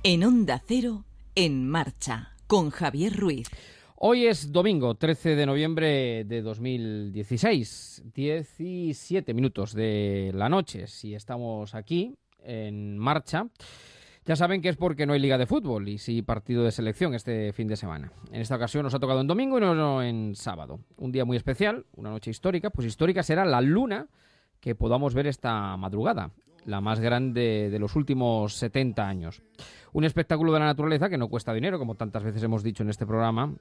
En Onda Cero, En Marcha, con Javier Ruiz. Hoy es domingo, 13 de noviembre de 2016, 17 minutos de la noche. Si estamos aquí, en marcha, ya saben que es porque no hay liga de fútbol y sí partido de selección este fin de semana. En esta ocasión nos ha tocado en domingo y no en sábado. Un día muy especial, una noche histórica. Pues histórica será la luna que podamos ver esta madrugada, la más grande de los últimos 70 años. Un espectáculo de la naturaleza que no cuesta dinero, como tantas veces hemos dicho en este programa,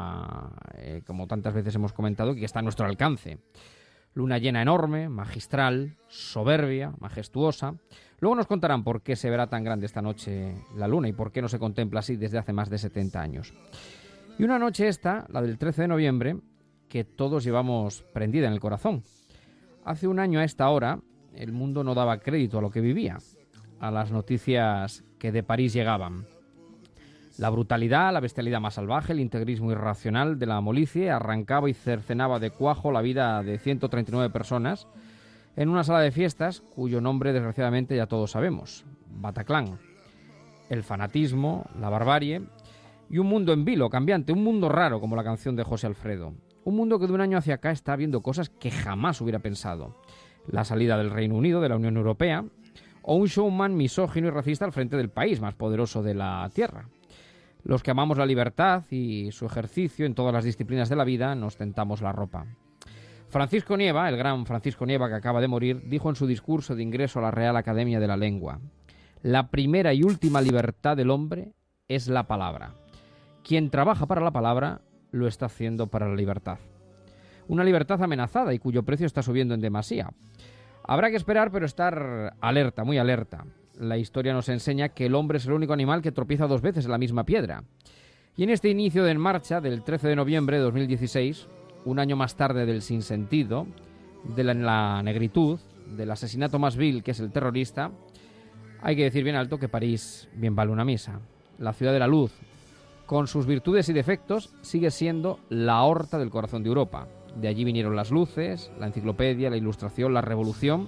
como tantas veces hemos comentado, que está a nuestro alcance. Luna llena enorme, magistral, soberbia, majestuosa. Luego nos contarán por qué se verá tan grande esta noche la luna y por qué no se contempla así desde hace más de 70 años. Y una noche esta, la del 13 de noviembre, que todos llevamos prendida en el corazón. Hace un año a esta hora, el mundo no daba crédito a lo que vivía, a las noticias que de París llegaban. La brutalidad, la bestialidad más salvaje, el integrismo irracional de la milicia arrancaba y cercenaba de cuajo la vida de 139 personas en una sala de fiestas cuyo nombre desgraciadamente ya todos sabemos, Bataclan. El fanatismo, la barbarie y un mundo en vilo, cambiante, un mundo raro como la canción de José Alfredo. Un mundo que de un año hacia acá está viendo cosas que jamás hubiera pensado. La salida del Reino Unido de la Unión Europea o un showman misógino y racista al frente del país más poderoso de la Tierra. Los que amamos la libertad y su ejercicio en todas las disciplinas de la vida nos tentamos la ropa. Francisco Nieva, el gran Francisco Nieva que acaba de morir, dijo en su discurso de ingreso a la Real Academia de la Lengua: la primera y última libertad del hombre es la palabra. Quien trabaja para la palabra lo está haciendo para la libertad. Una libertad amenazada y cuyo precio está subiendo en demasía. Habrá que esperar, pero estar alerta, muy alerta. La historia nos enseña que el hombre es el único animal que tropieza dos veces en la misma piedra. Y en este inicio de En Marcha, del 13 de noviembre de 2016, un año más tarde del sinsentido, de la negritud, del asesinato más vil que es el terrorista, hay que decir bien alto que París bien vale una misa. La ciudad de la luz, con sus virtudes y defectos, sigue siendo la horta del corazón de Europa. De allí vinieron las luces, la enciclopedia, la ilustración, la revolución.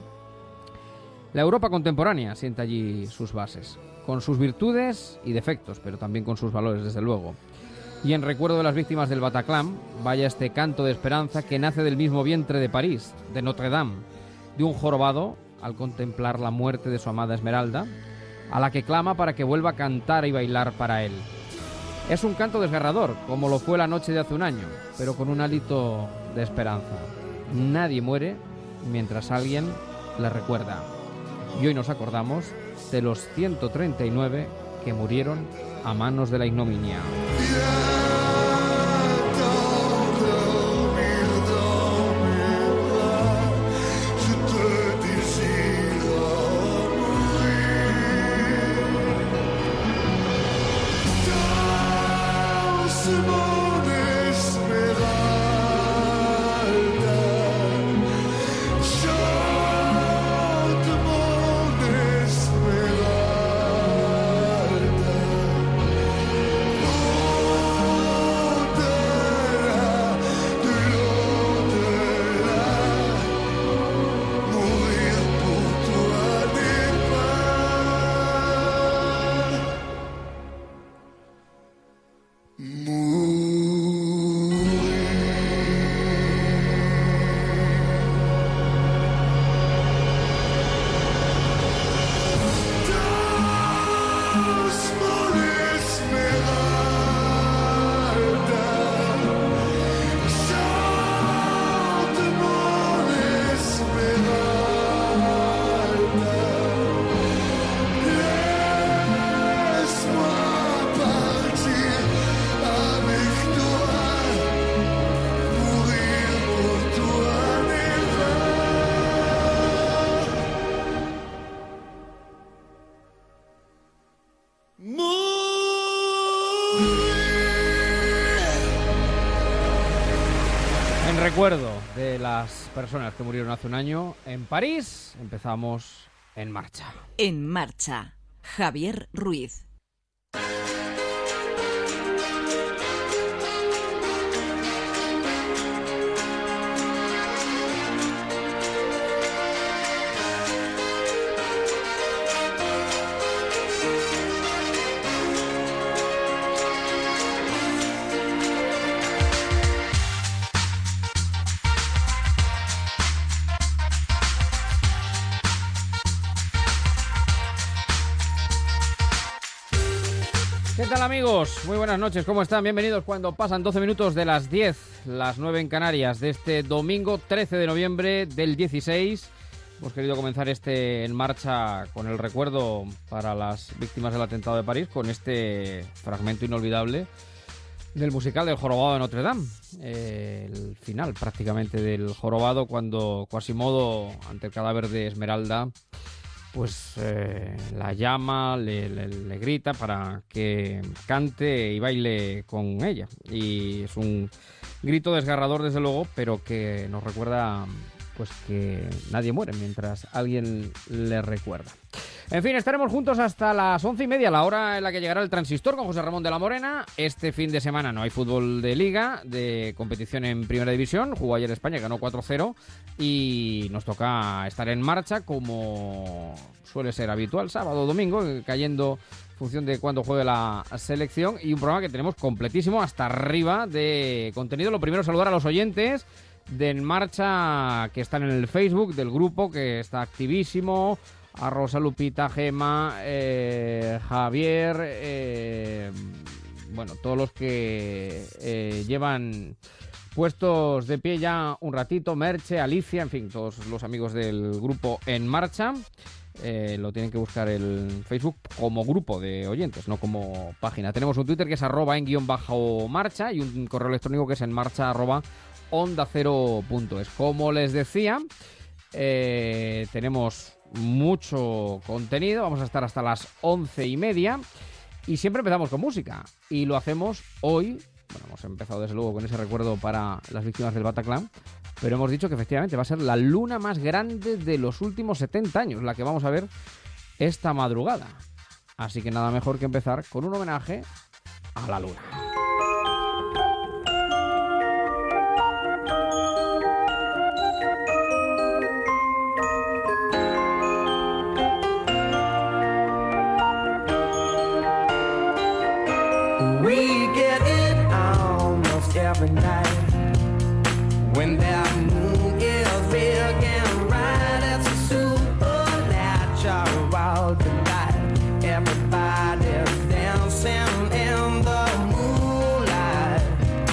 La Europa contemporánea sienta allí sus bases, con sus virtudes y defectos, pero también con sus valores, desde luego. Y en recuerdo de las víctimas del Bataclan, vaya este canto de esperanza que nace del mismo vientre de París, de Notre Dame, de un jorobado al contemplar la muerte de su amada Esmeralda, a la que clama para que vuelva a cantar y bailar para él. Es un canto desgarrador, como lo fue la noche de hace un año, pero con un hálito de esperanza. Nadie muere mientras alguien le recuerda. Y hoy nos acordamos de los 139 que murieron a manos de la ignominia. En recuerdo de las personas que murieron hace un año en París, empezamos En Marcha. En Marcha, Javier Ruiz. ¿Qué tal, amigos? Muy buenas noches, ¿cómo están? Bienvenidos cuando pasan 12 minutos de las 10, las 9 en Canarias, de este domingo 13 de noviembre del 16. Hemos querido comenzar En Marcha con el recuerdo para las víctimas del atentado de París, con este fragmento inolvidable del musical del Jorobado de Notre Dame. El final prácticamente del Jorobado, cuando Quasimodo, ante el cadáver de Esmeralda, pues la llama, le grita para que cante y baile con ella. Y es un grito desgarrador, desde luego, pero que nos recuerda pues que nadie muere mientras alguien le recuerda. En fin, estaremos juntos hasta las 11:30, la hora en la que llegará el Transistor con José Ramón de la Morena. Este fin de semana no hay fútbol de liga, de competición en Primera División. Jugó ayer España, ganó 4-0 y nos toca estar en marcha como suele ser habitual, sábado o domingo, cayendo en función de cuándo juegue la selección. Y un programa que tenemos completísimo, hasta arriba de contenido. Lo primero, saludar a los oyentes de En Marcha que están en el Facebook del grupo, que está activísimo. A Rosa, Lupita, Gema, Javier, bueno, todos los que llevan puestos de pie ya un ratito, Merche, Alicia, en fin, todos los amigos del grupo En Marcha. Lo tienen que buscar el Facebook como grupo de oyentes, no como página. Tenemos un Twitter que es @en_marcha y un correo electrónico que es enmarcha@ondacero.es. Como les decía, tenemos mucho contenido, vamos a estar hasta las 11:30 y siempre empezamos con música y lo hacemos hoy. Bueno, hemos empezado desde luego con ese recuerdo para las víctimas del Bataclan, pero hemos dicho que efectivamente va a ser la luna más grande de los últimos 70 años, la que vamos a ver esta madrugada. Así que nada mejor que empezar con un homenaje a la luna. We get it almost every night when that moon is big and bright. It's a supernatural delight. Everybody's dancing in the moonlight.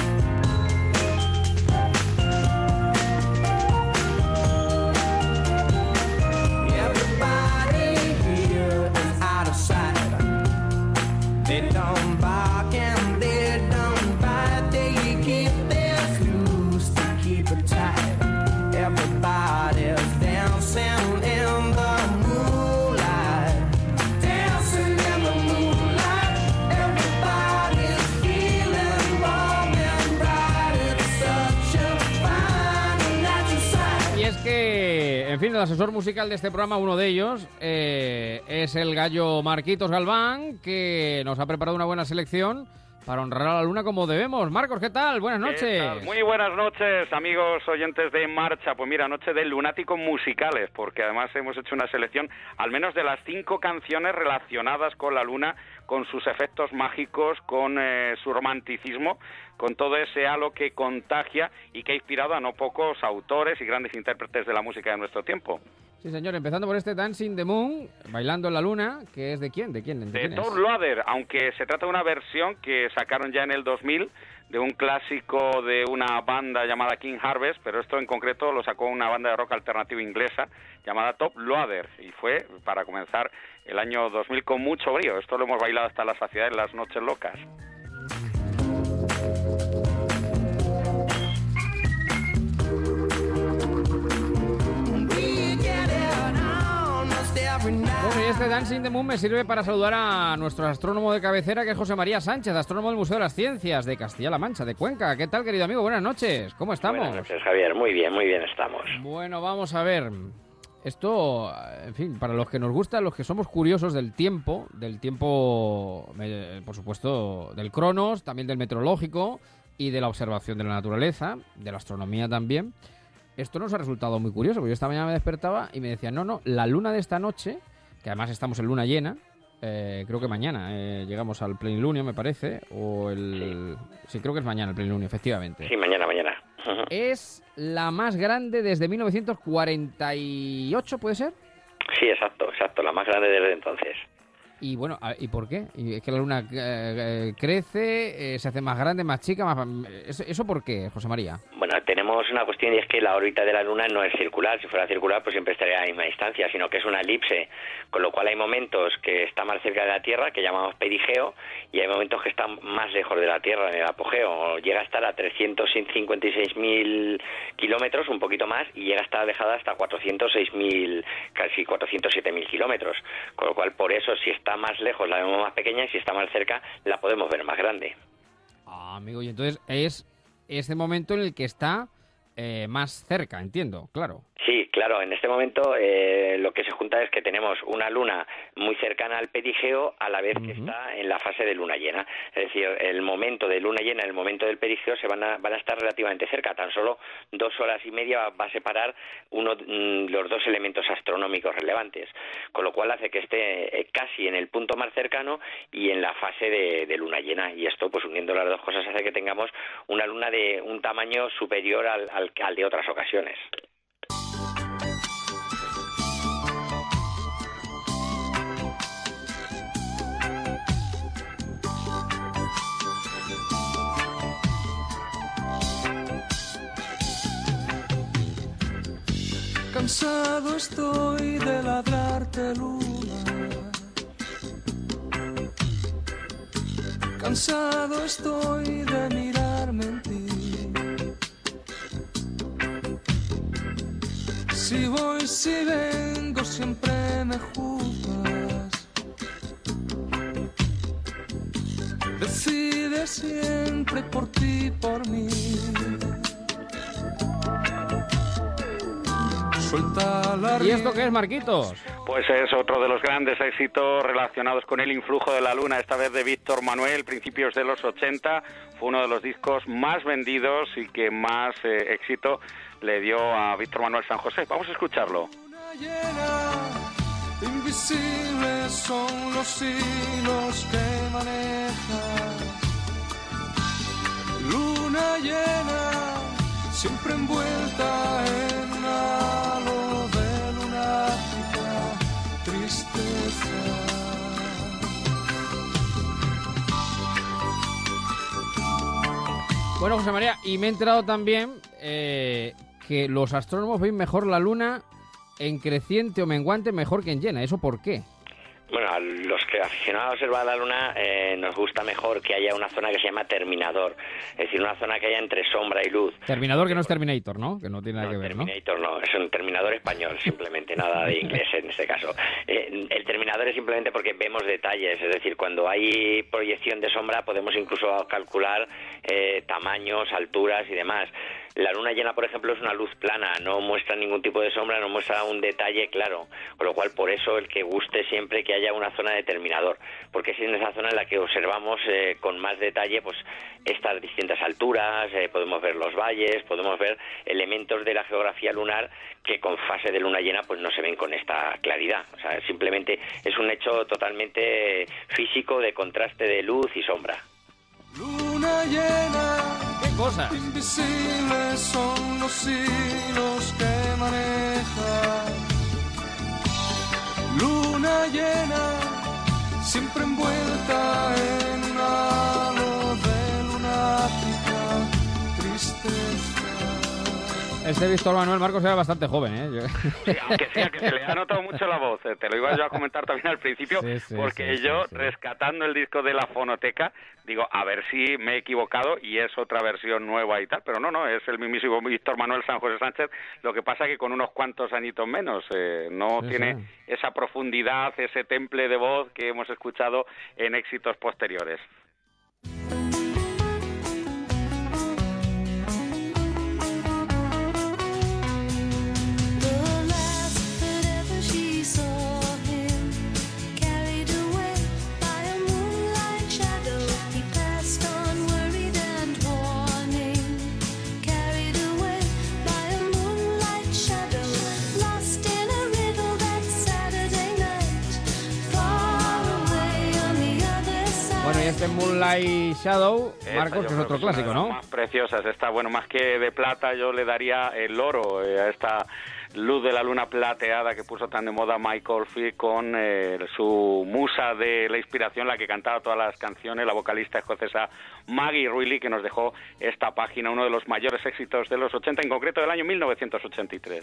Everybody here is out of sight. They don't bark and they don't bite. They keep their clues to keep it tight. Everybody's dancing in the moonlight. Dancing in the moonlight. Everybody's feeling warm and bright. It's such a fine and natural sight. Y es que, en fin, el asesor musical de este programa, uno de ellos, es el gallo Marquitos Galván, que nos ha preparado una buena selección para honrar a la luna como debemos. Marcos, ¿qué tal? Buenas noches. ¿Qué tal? Muy buenas noches, amigos oyentes de En Marcha. Pues mira, noche de lunáticos musicales, porque además hemos hecho una selección al menos de las 5 canciones relacionadas con la luna, con sus efectos mágicos, con su romanticismo, con todo ese halo que contagia y que ha inspirado a no pocos autores y grandes intérpretes de la música de nuestro tiempo. Sí, señor, empezando por este Dancing the Moon, Bailando en la Luna, que es ¿de quién? ¿De quién? De Thor Loader, aunque se trata de una versión que sacaron ya en el 2000 de un clásico de una banda llamada King Harvest, pero esto en concreto lo sacó una banda de rock alternativo inglesa llamada Top Loader, y fue para comenzar el año 2000 con mucho brío. Esto lo hemos bailado hasta la saciedad en las noches locas. Bueno, y este Dancing the Moon me sirve para saludar a nuestro astrónomo de cabecera, que es José María Sánchez, astrónomo del Museo de las Ciencias de Castilla-La Mancha, de Cuenca. ¿Qué tal, querido amigo? Buenas noches. ¿Cómo estamos? Buenas noches, Javier. Muy bien estamos. Bueno, vamos a ver. Esto, en fin, para los que nos gusta, los que somos curiosos del tiempo, por supuesto, del cronos, también del meteorológico y de la observación de la naturaleza, de la astronomía también. Esto nos ha resultado muy curioso, porque yo esta mañana me despertaba y me decían, no, la luna de esta noche, que además estamos en luna llena, creo que mañana llegamos al plenilunio, me parece, sí, creo que es mañana el plenilunio, efectivamente. Sí, mañana. Es la más grande desde 1948, ¿puede ser? Sí, exacto, la más grande desde entonces. Y bueno, ¿y por qué? ¿Y es que la luna crece, se hace más grande, más chica? ¿Eso por qué, José María? Bueno, tenemos una cuestión y es que la órbita de la Luna no es circular. Si fuera circular, pues siempre estaría a la misma distancia, sino que es una elipse, con lo cual hay momentos que está más cerca de la Tierra, que llamamos perigeo, y hay momentos que están más lejos de la Tierra, en el apogeo. Llega a estar a 356.000 kilómetros, un poquito más, y llega a estar alejada hasta 406.000, casi 407.000 kilómetros. Con lo cual, por eso, si está más lejos la vemos más pequeña y si está más cerca la podemos ver más grande. Ah, amigo, y entonces es este momento en el que está más cerca, entiendo, claro. Sí, claro, en este momento lo que se junta es que tenemos una luna muy cercana al perigeo a la vez que está en la fase de luna llena. Es decir, el momento de luna llena y el momento del perigeo van a estar relativamente cerca. Tan solo 2 horas y media va a separar los dos elementos astronómicos relevantes, con lo cual hace que esté casi en el punto más cercano y en la fase de luna llena. Y esto, pues uniendo las dos cosas, hace que tengamos una luna de un tamaño superior al de otras ocasiones. Cansado estoy de ladrarte, luna. Cansado estoy de mirarme en ti. Si voy, si vengo, siempre me juzgas. Decide siempre por ti, por mí. ¿Y esto qué es, Marquitos? Pues es otro de los grandes éxitos relacionados con el influjo de la luna, esta vez de Víctor Manuel, principios de los 80. Fue uno de los discos más vendidos y que más éxito le dio a Víctor Manuel San José. Vamos a escucharlo. Luna llena, invisibles son los hilos que manejas. Luna llena, siempre envuelta en un halo de lunática tristeza. Bueno, José María, y me he enterado también que los astrónomos ven mejor la luna en creciente o menguante mejor que en llena. ¿Eso por qué? Bueno, a los que aficionados a observar la luna nos gusta mejor que haya una zona que se llama terminador, es decir, una zona que haya entre sombra y luz. Terminador, que no es Terminator, ¿no? Que no tiene nada que ver, ¿no? Terminator no, es un terminador español, simplemente, nada de inglés en este caso. El terminador es simplemente porque vemos detalles, es decir, cuando hay proyección de sombra podemos incluso calcular tamaños, alturas y demás. La luna llena, por ejemplo, es una luz plana, no muestra ningún tipo de sombra, no muestra un detalle claro, con lo cual por eso el que guste siempre que haya una zona de terminador, porque es en esa zona en la que observamos con más detalle pues estas distintas alturas, podemos ver los valles, podemos ver elementos de la geografía lunar que con fase de luna llena pues no se ven con esta claridad. O sea, simplemente es un hecho totalmente físico de contraste de luz y sombra. Luna llena, ¿qué cosas? Invisibles son los hilos que maneja. Luna llena, siempre envuelta en un halo de lunática tristeza. Este Víctor Manuel Marcos era bastante joven, ¿eh? Sí, aunque sea que se le ha notado mucho la voz. Te lo iba yo a comentar también al principio, sí, porque yo, rescatando el disco de la fonoteca, digo, a ver si me he equivocado y es otra versión nueva y tal, pero no, es el mismísimo Víctor Manuel San José Sánchez, lo que pasa que con unos cuantos añitos menos, no tiene esa profundidad, ese temple de voz que hemos escuchado en éxitos posteriores. Bueno, y este Moonlight Shadow, Marcos, que es otro clásico, ¿no? Más preciosas, está, bueno, más que de plata yo le daría el oro a esta Luz de la Luna Plateada, que puso tan de moda Mike Oldfield con su musa de la inspiración, la que cantaba todas las canciones, la vocalista escocesa Maggie Reilly, que nos dejó esta página, uno de los mayores éxitos de los 80, en concreto del año 1983.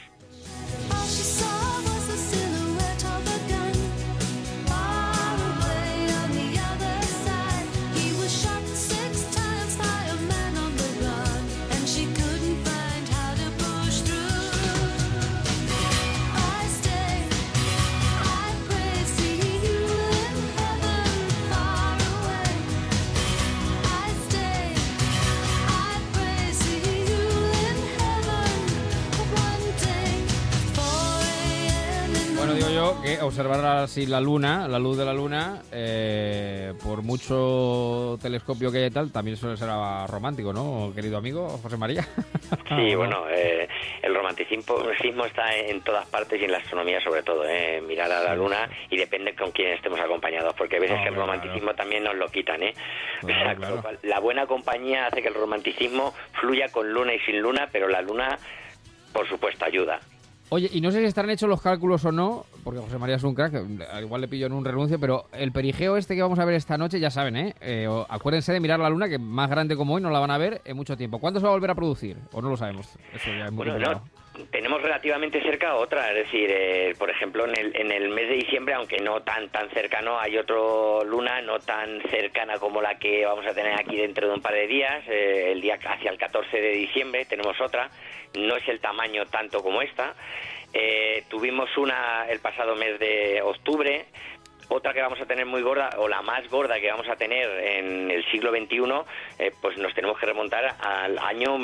Digo yo que observar así la luna, la luz de la luna, por mucho telescopio que haya y tal, también suele ser romántico, ¿no, querido amigo José María? Sí, bueno, el romanticismo está en todas partes y en la astronomía sobre todo, mirar a la luna, y depende con quién estemos acompañados, porque a veces que el romanticismo también nos lo quitan, Claro. La buena compañía hace que el romanticismo fluya con luna y sin luna, pero la luna, por supuesto, ayuda. Oye, y no sé si estarán hechos los cálculos o no, porque José María es un crack, al igual le pillo en un renuncio, pero el perigeo este que vamos a ver esta noche, ya saben, acuérdense de mirar la luna, que más grande como hoy no la van a ver en mucho tiempo. ¿Cuándo se va a volver a producir? ¿O no lo sabemos? Eso ya es muy complicado. Tenemos relativamente cerca otra, es decir, por ejemplo, en el mes de diciembre, aunque no tan cercano, hay otra luna no tan cercana como la que vamos a tener aquí dentro de un par de días, el día hacia el 14 de diciembre tenemos otra, no es el tamaño tanto como esta. Tuvimos una el pasado mes de octubre, otra que vamos a tener muy gorda, o la más gorda que vamos a tener en el siglo XXI, pues nos tenemos que remontar al año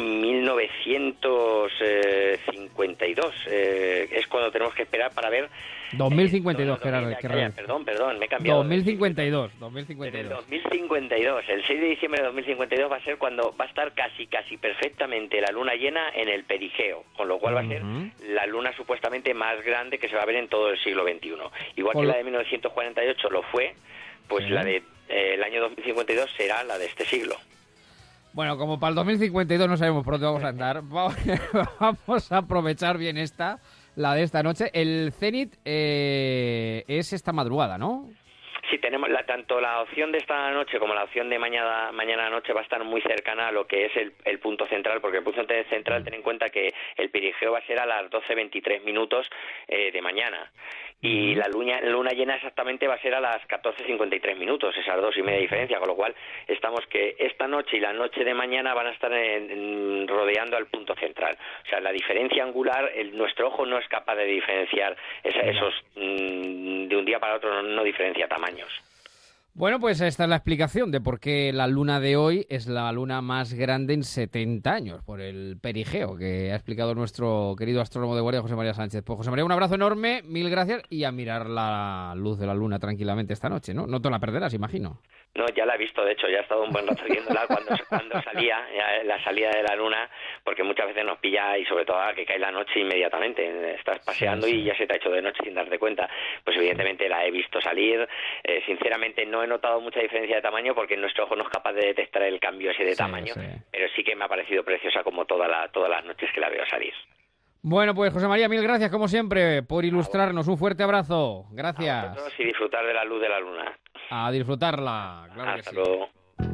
1952. Es cuando tenemos que esperar para ver... 2052, Perdón, me he cambiado. 2052. En el 2052, el 6 de diciembre de 2052 va a ser cuando va a estar casi perfectamente la luna llena en el perigeo, con lo cual va a ser la luna supuestamente más grande que se va a ver en todo el siglo XXI. Igual que la de 1948 lo fue, pues la de el año 2052 será la de este siglo. Bueno, como para el 2052 no sabemos por dónde vamos a andar, vamos a aprovechar bien la de esta noche. El cenit es esta madrugada, ¿no? Sí, tenemos tanto la opción de esta noche como la opción de mañana noche va a estar muy cercana a lo que es el punto central, porque el punto central, ten en cuenta que el perigeo va a ser a las 12:23 minutos de mañana, y la luna llena exactamente va a ser a las 14:53 minutos, esas 2:30 de diferencia, con lo cual estamos que esta noche y la noche de mañana van a estar rodeando al punto central. O sea, la diferencia angular, nuestro ojo no es capaz de diferenciar esos de un día para otro, no diferencia tamaños. Bueno, pues esta es la explicación de por qué la luna de hoy es la luna más grande en 70 años, por el perigeo que ha explicado nuestro querido astrónomo de guardia, José María Sánchez. Pues José María, un abrazo enorme, mil gracias, y a mirar la luz de la luna tranquilamente esta noche, ¿no? No te la perderás, imagino. No, ya la he visto, de hecho, ya he estado un buen rato viéndola cuando salía, la salida de la luna, porque muchas veces nos pilla, y sobre todo a que cae la noche inmediatamente. Estás paseando y ya se te ha hecho de noche sin darte cuenta. Pues evidentemente la he visto salir. Sinceramente no he notado mucha diferencia de tamaño, porque nuestro ojo no es capaz de detectar el cambio ese de tamaño, pero sí que me ha parecido preciosa como todas las noches que la veo salir. Bueno, pues José María, mil gracias como siempre por ilustrarnos. Un fuerte abrazo. Gracias. A vosotros, y disfrutar de la luz de la luna. A disfrutarla, claro. Hasta luego.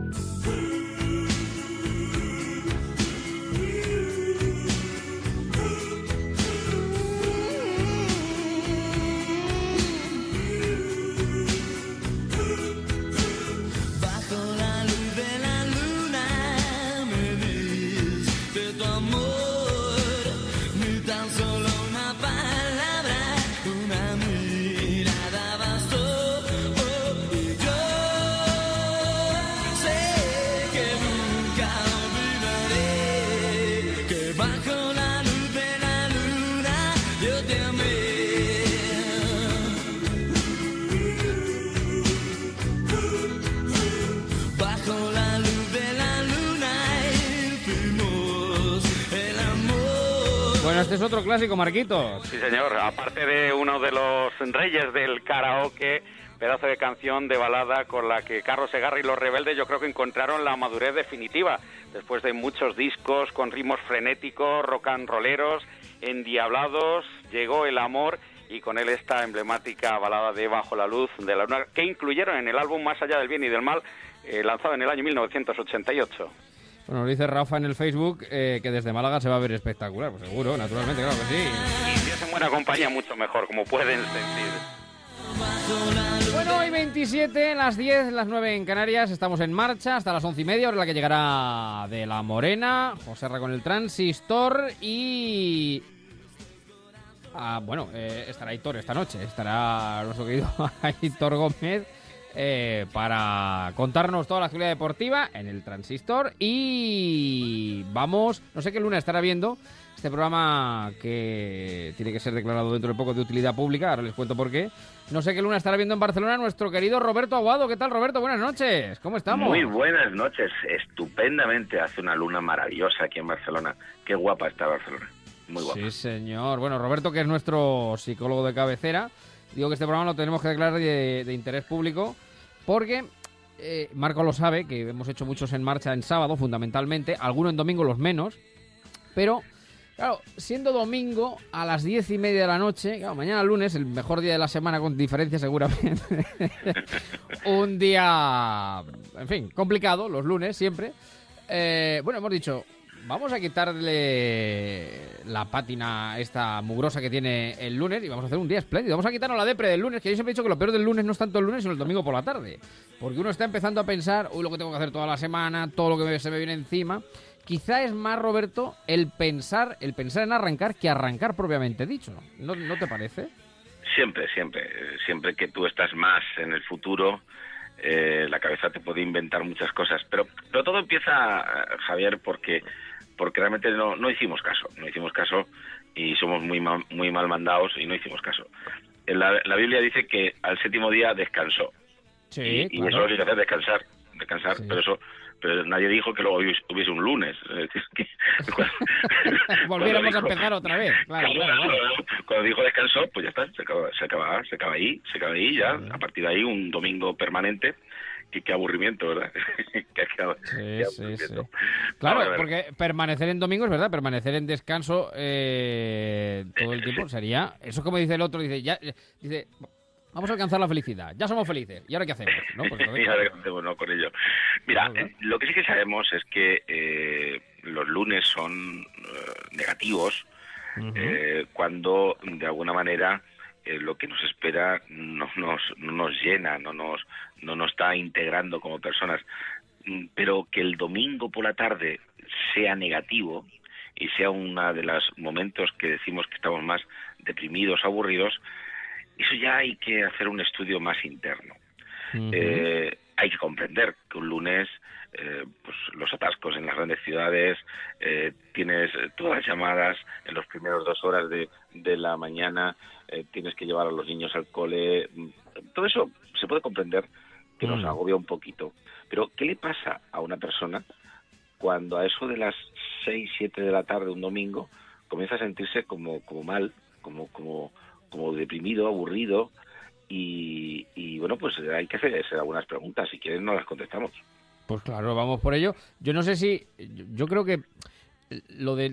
Bueno, este es otro clásico, Marquitos. Sí, señor. Aparte de uno de los reyes del karaoke, pedazo de canción de balada con la que Carlos Segarra y Los Rebeldes yo creo que encontraron la madurez definitiva. Después de muchos discos con ritmos frenéticos, rock and rolleros, endiablados, llegó el amor, y con él esta emblemática balada de Bajo la luz de la luna, que incluyeron en el álbum Más allá del bien y del mal, lanzado en el año 1988. Bueno, dice Rafa en el Facebook que desde Málaga se va a ver espectacular. Pues seguro, naturalmente, claro que sí. Y si es en buena compañía, mucho mejor, como pueden sentir. Bueno, hoy 27, las 10, las 9 en Canarias, estamos en marcha hasta las 11:30, hora la que llegará de La Morena, Joserra con el Transistor y... estará Aitor esta noche, estará nuestro querido Aitor Gómez para contarnos toda la actualidad deportiva en el Transistor. Y vamos, no sé qué luna estará viendo este programa que tiene que ser declarado dentro de poco de utilidad pública, ahora les cuento por qué. No sé qué luna estará viendo en Barcelona nuestro querido Roberto Aguado. ¿Qué tal, Roberto? Buenas noches, ¿cómo estamos? Muy buenas noches, estupendamente, hace una luna maravillosa aquí en Barcelona. Qué guapa está Barcelona, muy guapa. Sí, señor. Bueno, Roberto, que es nuestro psicólogo de cabecera, digo que este programa lo tenemos que declarar de interés público porque... Marco lo sabe, que hemos hecho muchos en marcha en sábado, fundamentalmente, algunos en domingo, los menos, pero... Claro, siendo domingo a las 10:30 de la noche, claro, mañana lunes, el mejor día de la semana con diferencia seguramente, un día, en fin, complicado, los lunes siempre. Bueno, hemos dicho, vamos a quitarle la pátina esta mugrosa que tiene el lunes y vamos a hacer un día espléndido. Vamos a quitarnos la depre del lunes, que yo siempre he dicho que lo peor del lunes no es tanto el lunes, sino el domingo por la tarde. Porque uno está empezando a pensar, uy, lo que tengo que hacer toda la semana, todo lo que se me viene encima... Quizá es más, Roberto, el pensar en arrancar que arrancar propiamente dicho. ¿No te parece? Siempre que tú estás más en el futuro, la cabeza te puede inventar muchas cosas. Pero todo empieza, Javier, porque realmente no hicimos caso y somos muy mal mandados y no hicimos caso. La Biblia dice que al séptimo día descansó. Sí, y claro. eso es lo que hay que hacer, descansar, Sí. pero nadie dijo que luego hubiese un lunes. Es decir, que volviéramos a empezar otra vez. Claro. Cuando dijo descansó, pues ya está, se acaba ahí ya. A partir de ahí un domingo permanente. Qué aburrimiento, ¿verdad? Sí. Claro, porque permanecer en domingo es verdad, permanecer en descanso todo el tiempo sería... Eso como dice el otro, dice... Vamos a alcanzar la felicidad. Ya somos felices. ¿Y ahora qué hacemos? ¿No? Pues entonces, y ahora qué hacemos, ¿no? Con ello. Mira, lo que sí que sabemos es que los lunes son negativos cuando, de alguna manera, lo que nos espera no nos llena, no nos está integrando como personas. Pero que el domingo por la tarde sea negativo y sea uno de los momentos que decimos que estamos más deprimidos, aburridos, eso ya hay que hacer un estudio más interno. Hay que comprender que un lunes, pues los atascos en las grandes ciudades, tienes todas las llamadas en las primeras 2 horas de la mañana, tienes que llevar a los niños al cole. Todo eso se puede comprender que nos agobia un poquito. Pero, ¿qué le pasa a una persona cuando a eso de las 6, 7 de la tarde un domingo comienza a sentirse como mal, como deprimido, aburrido y bueno, pues hay que hacerse algunas preguntas, si quieren no las contestamos. Pues claro, vamos por ello. Yo no sé si... Yo creo que lo de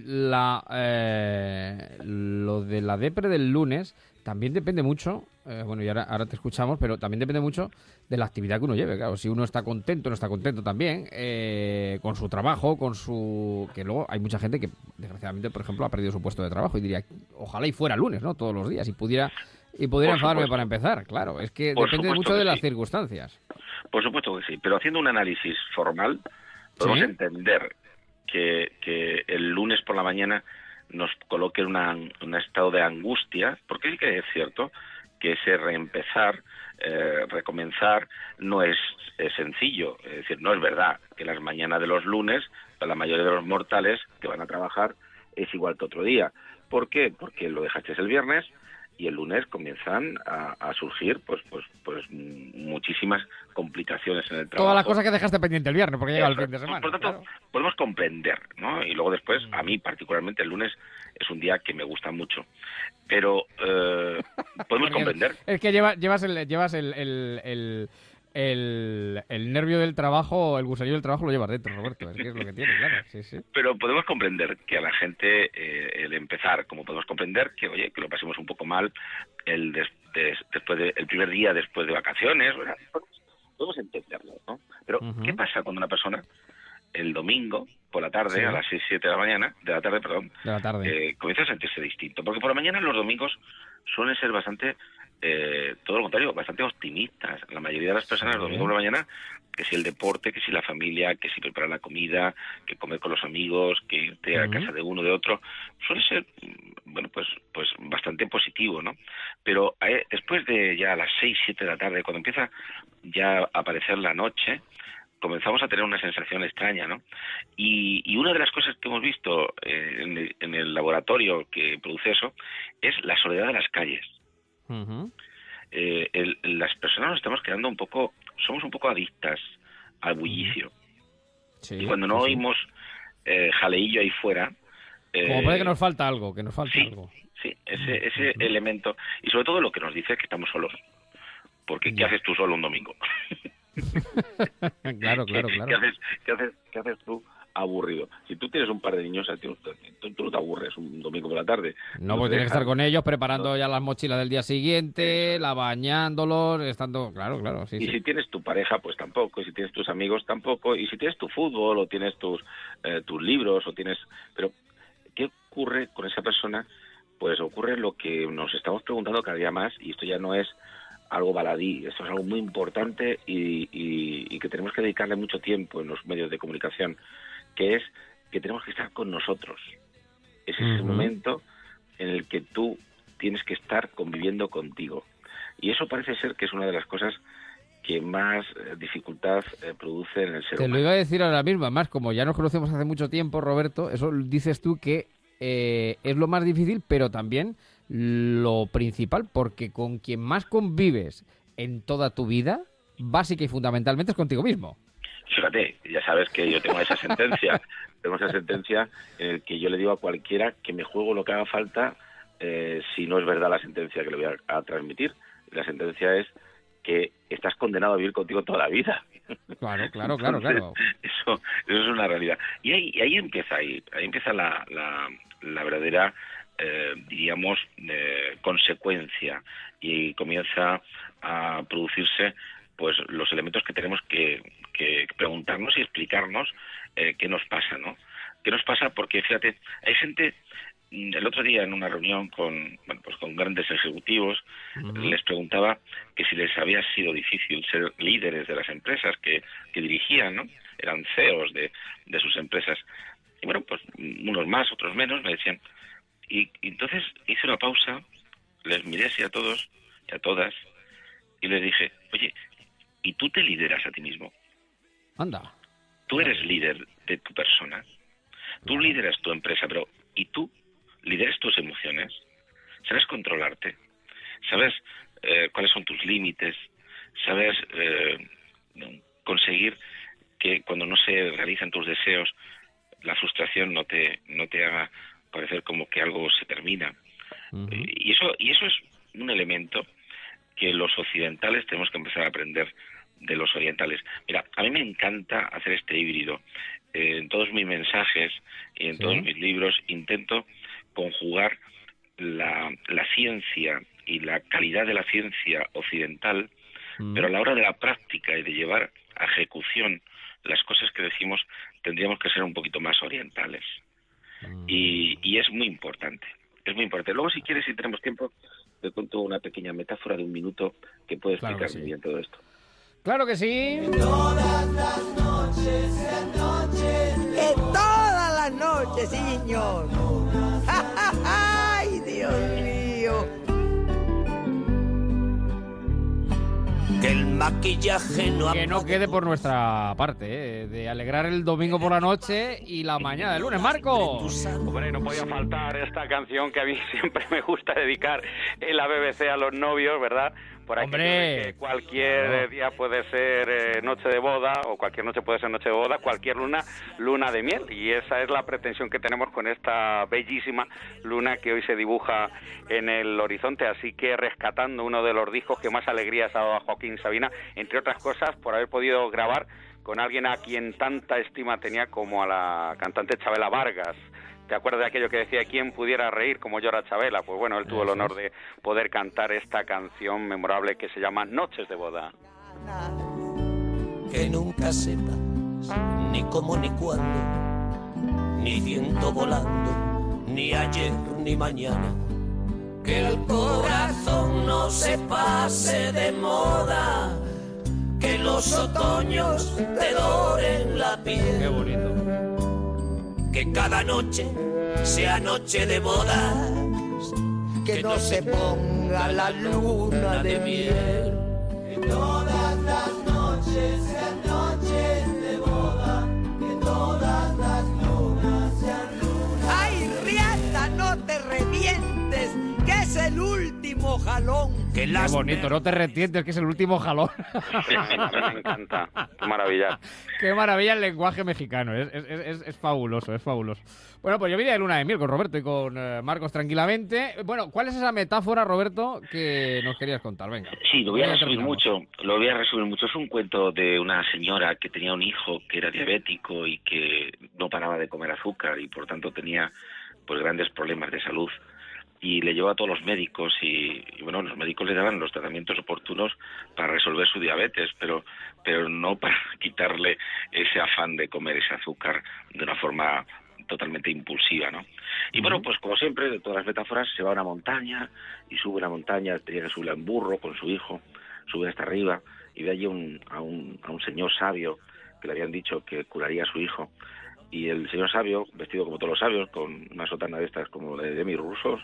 la depre del lunes también depende mucho, bueno, y ahora te escuchamos, pero también depende mucho de la actividad que uno lleve. Claro, si uno está contento, no está contento también, con su trabajo, que luego hay mucha gente que, desgraciadamente, por ejemplo, ha perdido su puesto de trabajo y diría, ojalá y fuera lunes, ¿no? Todos los días, y pudiera enfadarme para empezar. Claro, es que depende mucho de las circunstancias. Por supuesto que sí, pero haciendo un análisis formal, podemos entender que el lunes por la mañana nos coloque en un estado de angustia, porque sí que es cierto que ese reempezar, recomenzar, no es sencillo. Es decir, no es verdad que las mañanas de los lunes, para la mayoría de los mortales que van a trabajar, es igual que otro día. ¿Por qué? Porque lo dejaste el viernes y el lunes comienzan a surgir pues muchísimas complicaciones en el trabajo. Todas las cosas que dejaste pendiente el viernes, porque llega el fin de semana. Por lo tanto, podemos comprender, ¿no? Y luego después, a mí particularmente, el lunes es un día que me gusta mucho. Pero podemos comprender. Es que llevas el nervio del trabajo, el gusanillo del trabajo lo llevas dentro, Roberto. Es que es lo que tiene, claro. Sí, sí. Pero podemos comprender que a la gente el empezar, como podemos comprender que, oye, que lo pasemos un poco mal después el primer día después de vacaciones, ¿verdad? Podemos entenderlo, ¿no? Pero, ¿qué pasa cuando una persona el domingo por la tarde, a las 6, 7 de la tarde, comienza a sentirse distinto? Porque por la mañana los domingos suelen ser bastante, todo lo contrario, bastante optimistas. La mayoría de las personas el domingo por la mañana, que si el deporte, que si la familia, que si preparar la comida, que comer con los amigos, que irte a casa de uno de otro, suele ser, bueno, pues bastante positivo, ¿no? Pero después de ya a las 6, 7 de la tarde, cuando empieza ya a aparecer la noche, comenzamos a tener una sensación extraña, ¿no? Y una de las cosas que hemos visto en el laboratorio que produce eso es la soledad de las calles. Las personas nos estamos quedando somos un poco adictas al bullicio. Sí, y cuando no oímos jaleillo ahí fuera... como parece que nos falta algo, algo. Sí, ese elemento. Y sobre todo lo que nos dice es que estamos solos. Porque ¿qué haces tú solo un domingo? Claro. ¿Qué haces tú aburrido? Si tú tienes un par de niños, tú no te aburres un domingo por la tarde. No, porque tienes que estar con ellos preparando ya las mochilas del día siguiente, bañándolos, estando... Claro, sí. Y si tienes tu pareja, pues tampoco. Y si tienes tus amigos, tampoco. Y si tienes tu fútbol, o tienes tus libros, o tienes... Pero, ¿qué ocurre con esa persona? Pues ocurre lo que nos estamos preguntando cada día más, y esto ya no es algo baladí, esto es algo muy importante y que tenemos que dedicarle mucho tiempo en los medios de comunicación, que es que tenemos que estar con nosotros. Ese es el momento en el que tú tienes que estar conviviendo contigo. Y eso parece ser que es una de las cosas que más dificultad produce en el ser humano. Te lo iba a decir ahora mismo, además, como ya nos conocemos hace mucho tiempo, Roberto, eso dices tú que es lo más difícil, pero también lo principal, porque con quien más convives en toda tu vida, básica y fundamentalmente, es contigo mismo. Fíjate, ya sabes que yo tengo esa sentencia, en la que yo le digo a cualquiera que me juego lo que haga falta, si no es verdad la sentencia que le voy a transmitir. La sentencia es que estás condenado a vivir contigo toda la vida. Claro. Eso es una realidad. Y ahí empieza la verdadera, diríamos, consecuencia, y comienza a producirse pues los elementos que tenemos que preguntarnos y explicarnos qué nos pasa, ¿no? ¿Qué nos pasa? Porque, fíjate, hay gente... El otro día en una reunión con grandes ejecutivos les preguntaba que si les había sido difícil ser líderes de las empresas que dirigían, ¿no? Eran CEOs de sus empresas. Y bueno, pues unos más, otros menos, me decían. Y entonces hice una pausa, les miré así a todos y a todas y les dije, oye, ¿y tú te lideras a ti mismo? Anda. Tú eres líder de tu persona. Tú lideras tu empresa, pero ¿y tú? ¿Lideras tus emociones? ¿Sabes controlarte? ¿Sabes cuáles son tus límites? ¿Sabes conseguir que cuando no se realizan tus deseos, la frustración no te haga parecer como que algo se termina? Y eso es un elemento que los occidentales tenemos que empezar a aprender de los orientales. Mira, a mí me encanta hacer este híbrido. En todos mis mensajes y en todos mis libros intento conjugar la ciencia y la calidad de la ciencia occidental, pero a la hora de la práctica y de llevar a ejecución las cosas que decimos, tendríamos que ser un poquito más orientales. Y es muy importante. Es muy importante. Luego, si quieres, si tenemos tiempo, te cuento una pequeña metáfora de 1 minuto que puede explicar muy bien todo esto. ¡Claro que sí! Todas las noches, todas las noches, sí, señor. ¡Ay, Dios mío! Que el maquillaje que no quede por nuestra parte, de alegrar el domingo por la noche y la mañana del lunes. ¡Marco! Hombre, no podía faltar esta canción que a mí siempre me gusta dedicar en la BBC a los novios, ¿verdad? por aquí ¡Hombre! que cualquier día puede ser noche de boda, o cualquier noche puede ser noche de boda, cualquier luna de miel, y esa es la pretensión que tenemos con esta bellísima luna que hoy se dibuja en el horizonte. Así que rescatando uno de los discos que más alegrías ha dado a Joaquín Sabina, entre otras cosas por haber podido grabar con alguien a quien tanta estima tenía como a la cantante Chabela Vargas. ¿Te acuerdas de aquello que decía quién pudiera reír como llora Chabela? Pues bueno, él tuvo el honor de poder cantar esta canción memorable que se llama Noches de boda. Que nunca sepas ni cómo ni cuándo, ni viento volando, ni ayer ni mañana. Que el corazón no se pase de moda, que los otoños te doren la piel. Qué bonito. Que cada noche sea noche de bodas, que no se ponga la luna de miel. Que todas las noches sean noches de boda, que todas las lunas sean lunas. ¡Ay, Riata, no te revientes, que es el último jalón! Que Qué bonito, no te retientes, que es el último jalón. Me encanta, qué maravilla. Qué maravilla el lenguaje mexicano, es fabuloso, es fabuloso. Bueno, pues yo vine de luna de miel con Roberto y con Marcos tranquilamente. Bueno, ¿cuál es esa metáfora, Roberto, que nos querías contar? Venga. Sí, lo voy a Ya resumir terminamos. mucho. Es un cuento de una señora que tenía un hijo que era diabético y que no paraba de comer azúcar y por tanto tenía pues grandes problemas de salud. Y le llevó a todos los médicos y bueno, los médicos le daban los tratamientos oportunos para resolver su diabetes, pero no para quitarle ese afán de comer ese azúcar de una forma totalmente impulsiva, ¿no? Y bueno, pues como siempre, de todas las metáforas, se va a una montaña y sube una montaña, tenía que subirla en burro con su hijo, sube hasta arriba y ve allí a un señor sabio que le habían dicho que curaría a su hijo. Y el señor sabio, vestido como todos los sabios, con una sotana de estas como de mis rusos,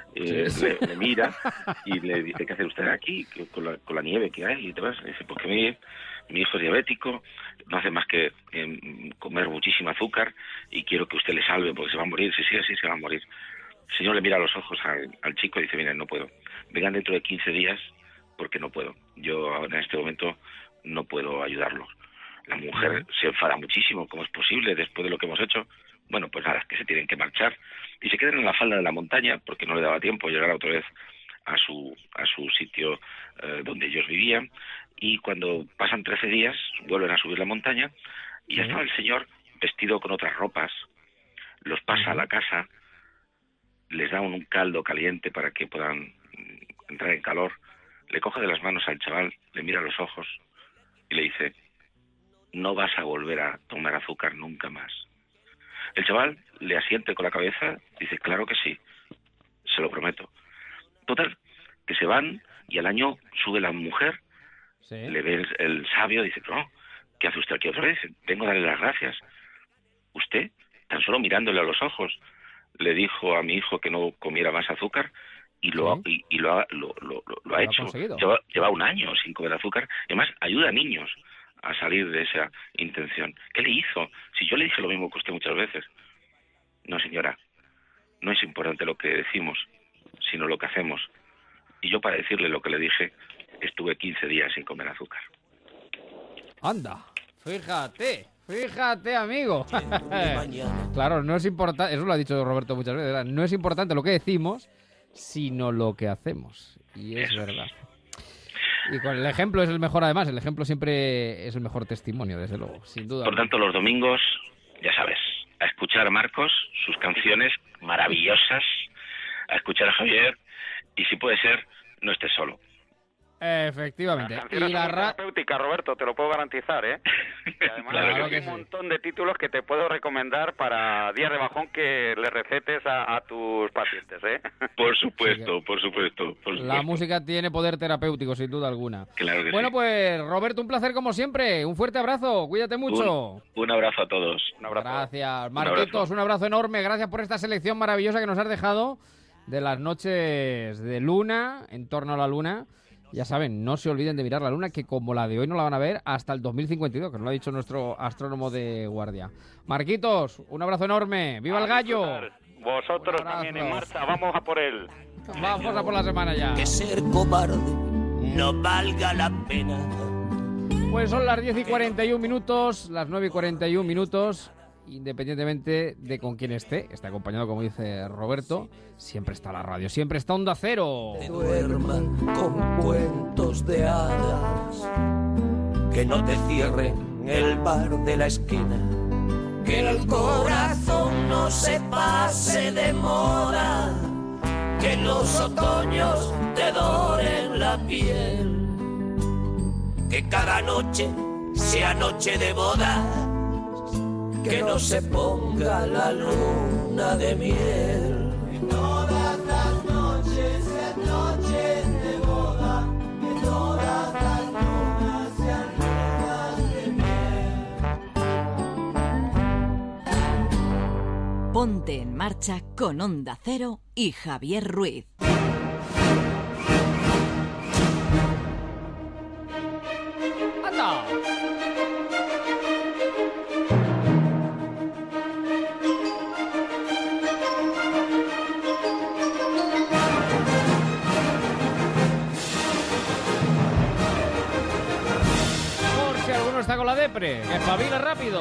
le mira y le dice, ¿qué hace usted aquí con la nieve que hay? Y te vas, y dice, porque mi hijo es diabético, no hace más que comer muchísimo azúcar y quiero que usted le salve porque se va a morir, si sigue así se va a morir. El señor le mira a los ojos al chico y dice, mira, no puedo, vengan dentro de 15 días porque no puedo, yo ahora en este momento no puedo ayudarlos. La mujer se enfada muchísimo, ¿cómo es posible después de lo que hemos hecho? Bueno, pues nada, que se tienen que marchar y se quedan en la falda de la montaña porque no le daba tiempo llegar otra vez a su sitio donde ellos vivían, y cuando pasan 13 días vuelven a subir la montaña y ya estaba el señor vestido con otras ropas, los pasa a la casa, les da un caldo caliente para que puedan entrar en calor, le coge de las manos al chaval, le mira a los ojos y le dice, no vas a volver a tomar azúcar nunca más. El chaval le asiente con la cabeza, dice, claro que sí, se lo prometo. Total, que se van y al año sube la mujer, le ve el sabio, dice, no, ¿qué hace usted aquí otra vez? Vengo a darle las gracias. Usted, tan solo mirándole a los ojos, le dijo a mi hijo que no comiera más azúcar y lo ha hecho. Lleva un año sin comer azúcar. Además, ayuda a niños a salir de esa intención. ¿Qué le hizo? Si yo le dije lo mismo que usted muchas veces. No, señora, no es importante lo que decimos, sino lo que hacemos. Y yo, para decirle lo que le dije, estuve 15 días sin comer azúcar. Anda, fíjate, amigo. Claro, no es importante, eso lo ha dicho Roberto muchas veces, ¿verdad? No es importante lo que decimos, sino lo que hacemos. Y es verdad. Y con el ejemplo es el mejor, además, el ejemplo siempre es el mejor testimonio, desde luego, sin duda. Por tanto, los domingos, ya sabes, a escuchar a Marcos, sus canciones maravillosas, a escuchar a Javier, y si puede ser, no estés solo. Efectivamente. Las canciones son muy terapéuticas, Roberto, te lo puedo garantizar, ¿eh? Y además Claro hay un montón de títulos que te puedo recomendar para días de bajón que le recetes a tus pacientes, ¿eh? Por supuesto. La música tiene poder terapéutico, sin duda alguna. Claro que bueno, sí. pues, Roberto, un placer como siempre. Un fuerte abrazo, cuídate mucho. Un abrazo a todos. Un abrazo. Gracias. Marquitos, un abrazo enorme. Gracias por esta selección maravillosa que nos has dejado de las noches de luna, en torno a la luna. Ya saben, no se olviden de mirar la luna, que como la de hoy no la van a ver hasta el 2052, que nos lo ha dicho nuestro astrónomo de guardia. Marquitos, un abrazo enorme. ¡Viva el gallo! Vosotros también en marcha, vamos a por él. Vamos a por la semana ya. Que ser cobarde no valga la pena. Pues son las 10 y 41 minutos, las 9 y 41 minutos, independientemente de con quién esté acompañado, como dice Roberto, siempre está la radio, siempre está Onda Cero. Que duerman con cuentos de hadas, que no te cierren el bar de la esquina, que el corazón no se pase de moda, que los otoños te doren la piel, que cada noche sea noche de bodas, que no se ponga la luna de miel. Que todas las noches sean noches de boda, que todas las lunas sean lunas de miel. Ponte en marcha con Onda Cero y Javier Ruiz. ¡Anda! Por si alguno está con la depre, que espabila rápido.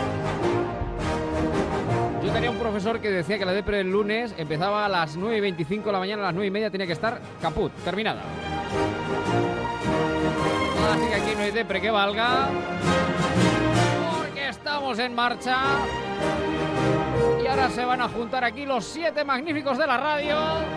Yo tenía un profesor que decía que la depre del lunes empezaba a las 9:25 de la mañana, a las 9:30 tenía que estar caput, terminada. Así que aquí no hay depre que valga, porque estamos en marcha. Y ahora se van a juntar aquí los 7 magníficos de la radio.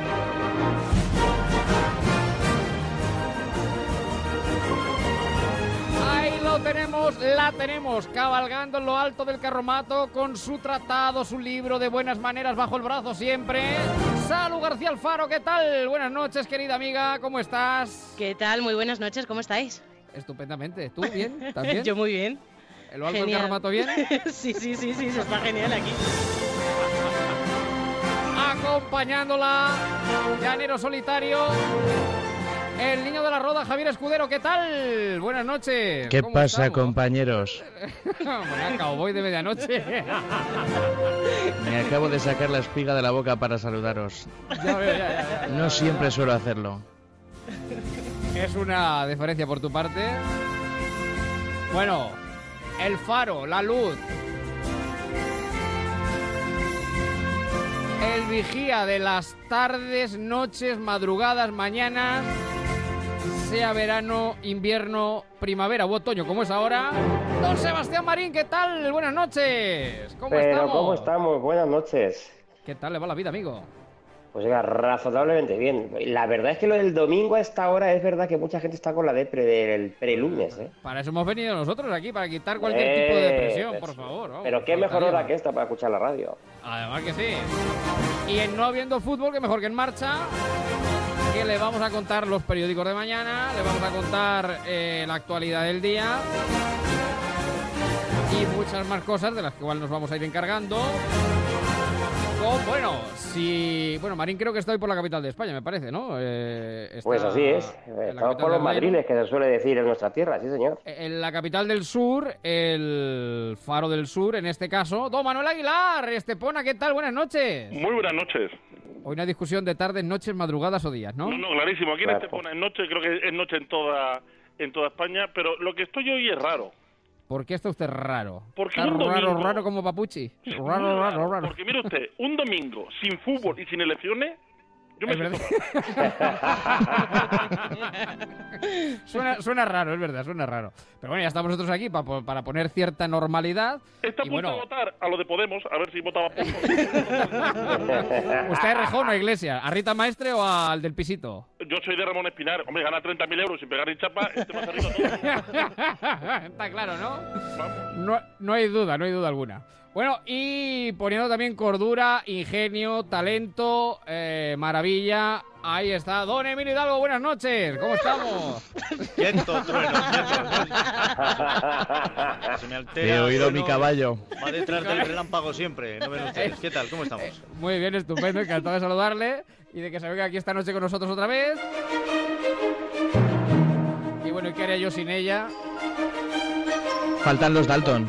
Ahí lo tenemos, la tenemos, cabalgando en lo alto del carromato con su tratado, su libro de buenas maneras bajo el brazo siempre. Salu García Alfaro, ¿qué tal? Buenas noches, querida amiga, ¿cómo estás? ¿Qué tal? Muy buenas noches, ¿cómo estáis? Estupendamente. ¿Tú bien? ¿También? Yo muy bien. ¿En lo alto del Genial. carromato bien? Sí, se está genial aquí. Acompañándola, llanero solitario, el niño de la roda, Javier Escudero, ¿qué tal? Buenas noches. ¿Qué ¿Cómo pasa, estamos? compañeros? Bueno, cowboy de medianoche. Me acabo de sacar la espiga de la boca para saludaros. Ya veo, ya. No siempre suelo hacerlo. Es una deferencia por tu parte. Bueno, el faro, la luz. El vigía de las tardes, noches, madrugadas, mañanas, sea verano, invierno, primavera u otoño, como es ahora. Don Sebastián Marín, ¿qué tal? Buenas noches. ¿Cómo estamos? ¿Cómo estamos? Buenas noches. ¿Qué tal le va la vida, amigo? Pues venga, razonablemente bien. La verdad es que lo del domingo a esta hora es verdad que mucha gente está con la depre del prelunes, ¿eh? Para eso hemos venido nosotros aquí, para quitar cualquier tipo de depresión, por favor. Vamos, pero qué mejor faltaría hora que esta para escuchar la radio. Además que sí. Y en no habiendo fútbol, que mejor que en marcha, que le vamos a contar los periódicos de mañana, le vamos a contar la actualidad del día y muchas más cosas de las que igual nos vamos a ir encargando. Bueno, Marín, creo que estoy por la capital de España, me parece, ¿no? Pues así es. Estamos por los madriles, que se suele decir en nuestra tierra, sí, señor. En la capital del sur, el faro del sur, en este caso. Don Manuel Aguilar, Estepona, ¿qué tal? Buenas noches. Muy buenas noches. Hoy una discusión de tardes, noches, madrugadas o días, ¿no? No, clarísimo. Aquí en Estepona es noche, creo que es noche en toda España, pero lo que estoy hoy es raro. ¿Por qué está usted raro? Porque ¿Está un domingo... raro como Papuchi? Raro. Porque mire usted, un domingo sin fútbol y sin elecciones, yo me siento suena raro, es verdad, suena raro. Pero bueno, ya estamos nosotros aquí para poner cierta normalidad. Está a punto de votar a lo de Podemos, a ver si votaba poco. ¿Usted es Rejón o Iglesia? ¿A Rita Maestre o al del pisito? Yo soy de Ramón Espinar. Hombre, gana 30.000 euros sin pegar ni chapa, más arriba todo. Está claro, ¿no? No hay duda alguna. Bueno, y poniendo también cordura, ingenio, talento, maravilla. Ahí está, don Emilio Hidalgo, buenas noches. ¿Cómo estamos? Quieto, trueno, Se me altera. He oído mi caballo. Va detrás del relámpago siempre. ¿No ven ustedes? ¿Qué tal? ¿Cómo estamos? Muy bien, estupendo. Encantado de saludarle y de que se venga aquí esta noche con nosotros otra vez. Y bueno, ¿y qué haría yo sin ella? Faltan los Dalton.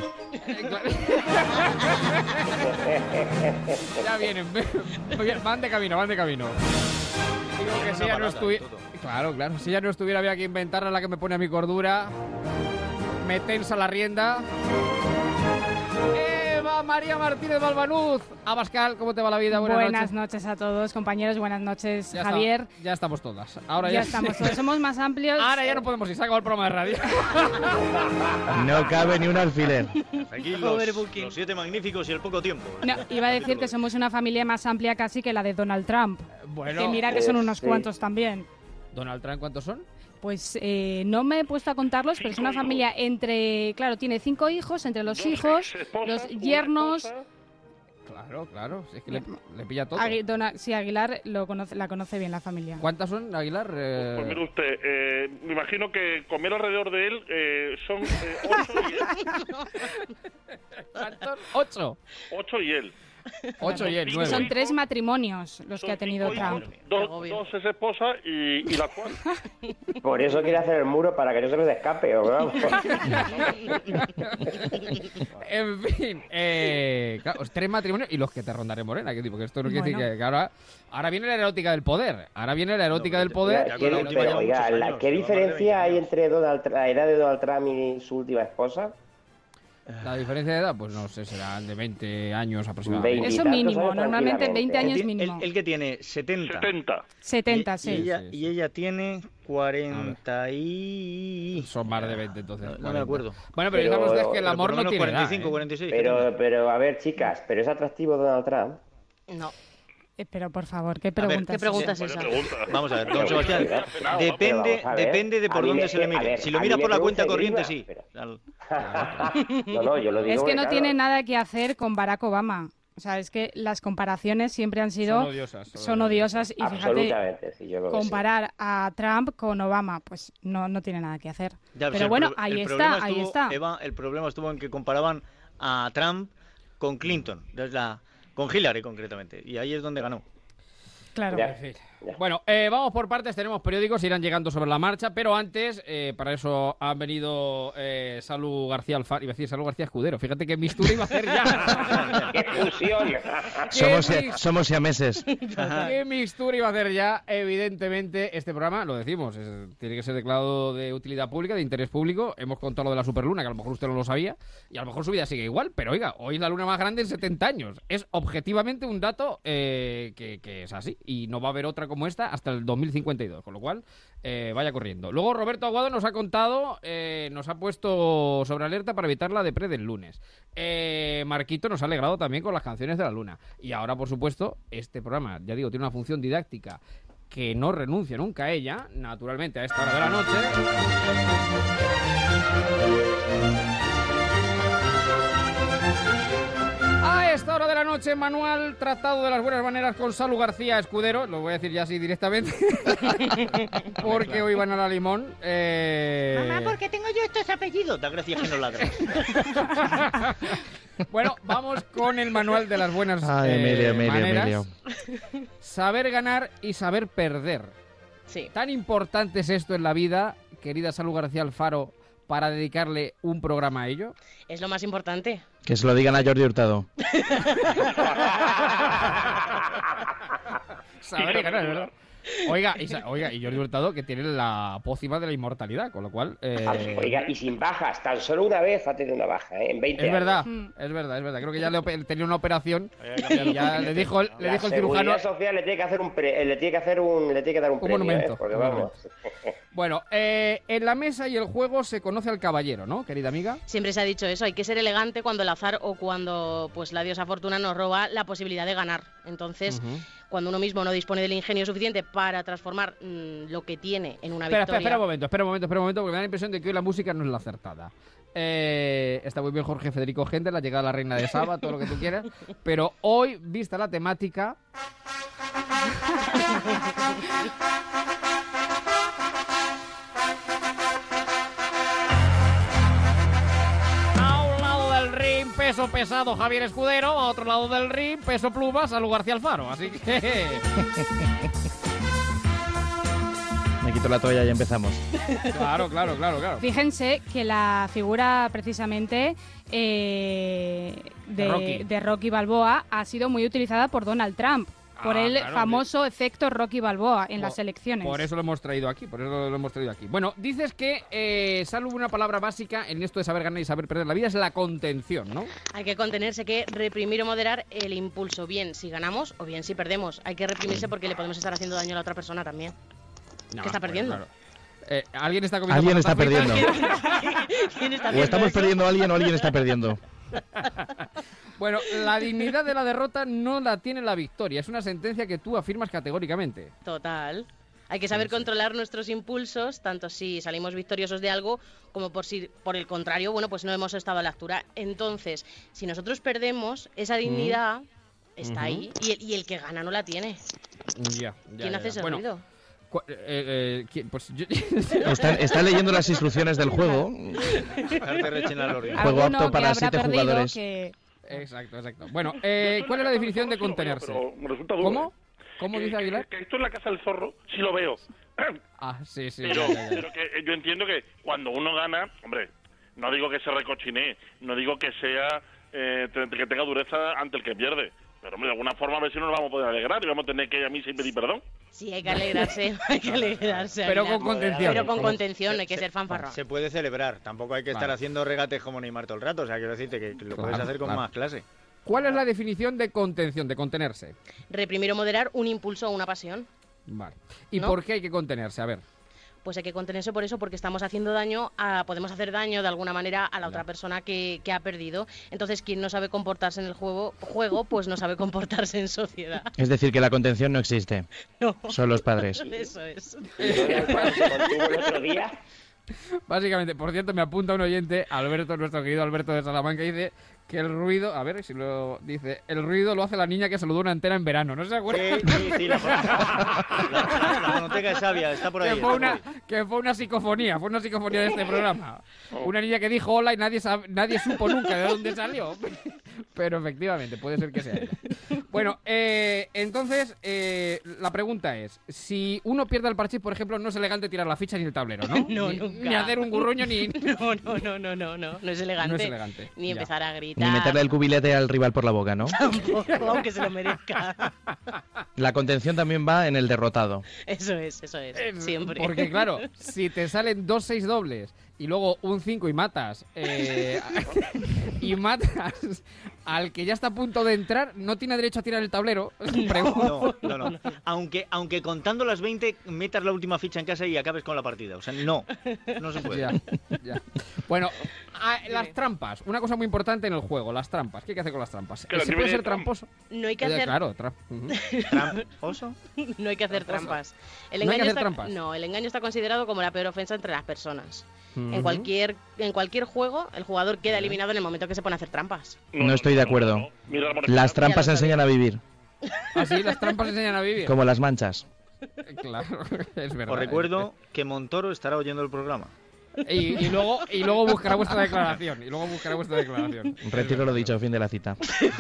Ya vienen, van de camino. Digo que si ella no estuviera... Claro, claro. Si ya no estuviera, había que inventarla, la que me pone a mi cordura. Me tensa la rienda. Eva María Martínez Balbanuz. Abascal, ¿cómo te va la vida? Buenas noches a todos, compañeros. Buenas noches, ya Javier. Ya estamos todas. Ahora ya estamos todos. Somos más amplios. Ahora ya no podemos ir. Se acabó el programa de radio. No cabe ni un alfiler. Aquí los 7 magníficos y el poco tiempo. No, iba a decir que somos una familia más amplia casi que la de Donald Trump. Bueno, que mira que son unos cuantos también. ¿Donald Trump cuántos son? Pues no me he puesto a contarlos, pero es una familia entre... Claro, tiene 5 hijos, entre los hijos, los yernos... Claro, es que le pilla todo. Sí, Aguilar la conoce bien la familia. ¿Cuántas son, Aguilar? Pues mire usted, me imagino que comer alrededor de él son 8 y él. ¿Cuántos? 8. 8 y él. 8 y él, 9. Son 3 matrimonios los que ha tenido Trump. Dos es esposa y la cual. Por eso quiere hacer el muro, para que no se les escape, ¿o vamos? En fin, claro, 3 matrimonios y los que te rondaré, Morena, que tipo, que esto no quiere decir que ahora viene la erótica del poder. ¿Qué diferencia hay entre la edad de Donald Trump y su última esposa? La diferencia de edad, pues no sé, serán de 20 años aproximadamente. Eso mínimo, normalmente 20 años mínimo. El que tiene 70. 70, sí. Y ella tiene 40 y... Son más de 20, entonces. No me acuerdo. Bueno, pero digamos ustedes que el amor no tiene 45, edad, 46. Pero, a ver, chicas, ¿pero es atractivo Donald Trump? No. Pero, por favor, ¿qué preguntas es esa? Vamos a ver, don Sebastián, depende de por dónde se le mire. Si lo miras por la cuenta corriente, sí. No, yo lo digo. Es que no tiene nada que hacer con Barack Obama. O sea, es que las comparaciones siempre han sido... Son odiosas. Y fíjate, sí, yo comparar a Trump con Obama, pues no tiene nada que hacer. Pero bueno, ahí está. Eva, el problema estuvo en que comparaban a Trump con Clinton, con Hillary concretamente, y ahí es donde ganó. Claro. Bueno, vamos por partes, tenemos periódicos, irán llegando sobre la marcha, pero antes, para eso han venido Salud García Alfaro, iba a decir Salud García Escudero, fíjate qué mistura iba a hacer ya. ¡Qué fusión! Somos siameses. ¿Qué mistura iba a hacer ya? Evidentemente, este programa, lo decimos, tiene que ser declarado de utilidad pública, de interés público. Hemos contado lo de la superluna, que a lo mejor usted no lo sabía, y a lo mejor su vida sigue igual, pero oiga, hoy es la luna más grande en 70 años. Es objetivamente un dato que es así, y no va a haber otra como esta hasta el 2052, con lo cual vaya corriendo. Luego Roberto Aguado nos ha contado, nos ha puesto sobre alerta para evitar la depre del lunes. Marquito nos ha alegrado también con las canciones de la luna. Y ahora, por supuesto, este programa, ya digo, tiene una función didáctica que no renuncia nunca a ella, naturalmente a esta hora de la noche. A esta hora de la noche, manual tratado de las buenas maneras con Salud García Escudero. Lo voy a decir ya así directamente. Porque hoy van a la limón. Mamá, ¿por qué tengo yo estos apellidos? Da gracias que no ladras. Bueno, vamos con el manual de las buenas maneras. Saber ganar y saber perder. Sí. Tan importante es esto en la vida, querida Salud García Alfaro, para dedicarle un programa a ello. Es lo más importante. Que se lo digan a Jordi Hurtado. Saber ganar, ¿verdad? Oiga, y Jordi Hurtado, que tiene la pócima de la inmortalidad, con lo cual... Oiga, y sin bajas, tan solo una vez ha tenido una baja, en 20 años. Es verdad. Creo que ya tenía una operación y ya le dijo el cirujano... La Seguridad Social le tiene que dar un premio, monumento. Porque vamos... Bueno, en la mesa y el juego se conoce al caballero, ¿no, querida amiga? Siempre se ha dicho eso, hay que ser elegante cuando el azar o cuando pues la diosa fortuna nos roba la posibilidad de ganar. Entonces, cuando uno mismo no dispone del ingenio suficiente para transformar lo que tiene en una victoria... Espera un momento, porque me da la impresión de que hoy la música no es la acertada. Está muy bien Jorge Federico Genter, la llegada de la reina de Saba, todo lo que tú quieras, pero hoy, vista la temática... Peso pesado Javier Escudero, a otro lado del ring, peso pluma Salud García Alfaro, así que... Me quito la toalla y empezamos. Claro. Fíjense que la figura precisamente de Rocky Balboa ha sido muy utilizada por Donald Trump. por el claro, famoso efecto Rocky Balboa en las elecciones. Por eso lo hemos traído aquí, Bueno, dices que salvo una palabra básica en esto de saber ganar y saber perder la vida es la contención, ¿no? Hay que contenerse, hay que reprimir o moderar el impulso, bien si ganamos o bien si perdemos. Hay que reprimirse porque le podemos estar haciendo daño a la otra persona también. Que está perdiendo. Claro. Alguien está comiendo. Alguien está perdiendo. ¿Quién está O estamos perdiendo a alguien o alguien está perdiendo. Bueno, la dignidad de la derrota no la tiene la victoria. Es una sentencia que tú afirmas categóricamente. Total. Hay que saber controlar nuestros impulsos, tanto si salimos victoriosos de algo, como por si, por el contrario, bueno, pues no hemos estado a la altura. Entonces, si nosotros perdemos, esa dignidad está ahí y el que gana no la tiene. ¿Quién hace ese ruido? Pues yo... Está leyendo las instrucciones del juego. Juego apto para 7 jugadores. Exacto. Bueno, ¿cuál es la definición de contenerse? ¿Cómo? ¿Cómo dice Aguilar? Que esto en la Casa del Zorro sí lo veo. Sí. Pero que yo entiendo que cuando uno gana, hombre, no digo que se recochinee, no digo que sea que tenga dureza ante el que pierde. Pero, hombre, de alguna forma a ver si no nos vamos a poder alegrar y vamos a tener que ir a misa y pedir perdón. Sí, hay que alegrarse, Pero con contención. Pero con contención, hay que ser fanfarrón. Se puede celebrar, tampoco hay que estar haciendo regates como Neymar todo el rato, o sea, quiero decirte que lo puedes hacer con más clase. ¿Cuál es la definición de contención, de contenerse? Reprimir o moderar un impulso o una pasión. Vale. ¿Y ¿No? por qué hay que contenerse? A ver. Pues hay que contenerse por eso, porque estamos haciendo daño, podemos hacer daño de alguna manera a la otra persona que ha perdido. Entonces, quien no sabe comportarse en el juego, pues no sabe comportarse en sociedad. Es decir, que la contención no existe. No. Son los padres. Eso es. el otro día. Básicamente, por cierto, me apunta un oyente, Alberto, nuestro querido Alberto de Salamanca, dice que el ruido, a ver si lo dice, el ruido lo hace la niña que saludó una antena en verano, ¿no se acuerda? Sí, la fonoteca es sabia, está por ahí. Que fue una psicofonía de este programa. Una niña que dijo hola y nadie supo nunca de dónde salió. Pero efectivamente, puede ser que sea ella. Bueno, entonces, la pregunta es, si uno pierde el parchís, por ejemplo, no es elegante tirar la ficha ni el tablero, ¿no? No, nunca. Ni hacer un gurruño ni... No es elegante. No es elegante. Ni empezar a gritar. Ni meterle el cubilete al rival por la boca, ¿no? Tampoco, aunque se lo merezca. La contención también va en el derrotado. Eso es, siempre. Porque claro, si te salen 2 6 dobles y luego un 5 y matas al que ya está a punto de entrar, no tiene derecho a tirar el tablero. No. Aunque contando las 20 metas la última ficha en casa y acabes con la partida. O sea, no se puede. Ya. Bueno, las trampas. Una cosa muy importante en el juego, las trampas. ¿Qué hay que hacer con las trampas? ¿Se puede ser tramposo? No hay que hacer... Claro, ¿Tramposo? No hay que hacer trampas. ¿No hay que hacer trampas? No, el engaño está considerado como la peor ofensa entre las personas. En cualquier juego, el jugador queda eliminado en el momento que se pone a hacer trampas. No estoy de acuerdo. Las trampas enseñan a vivir. ¿Ah, sí? ¿Las trampas enseñan a vivir? Como las manchas. Claro, es verdad. Os recuerdo que Montoro estará oyendo el programa. Y luego buscará vuestra declaración. Retiro lo dicho, fin de la cita.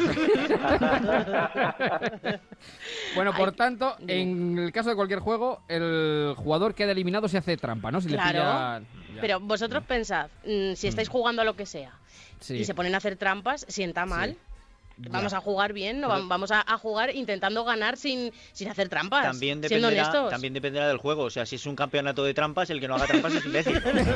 Bueno, por tanto, en el caso de cualquier juego, el jugador queda eliminado si hace trampa, ¿no? Si claro, le pilla... pero vosotros pensad, si estáis jugando a lo que sea y se ponen a hacer trampas, sienta mal. Sí. Vamos a jugar bien, no vamos a jugar intentando ganar sin hacer trampas. También siendo honestos. También dependerá del juego. O sea, si es un campeonato de trampas, el que no haga trampas es imbécil.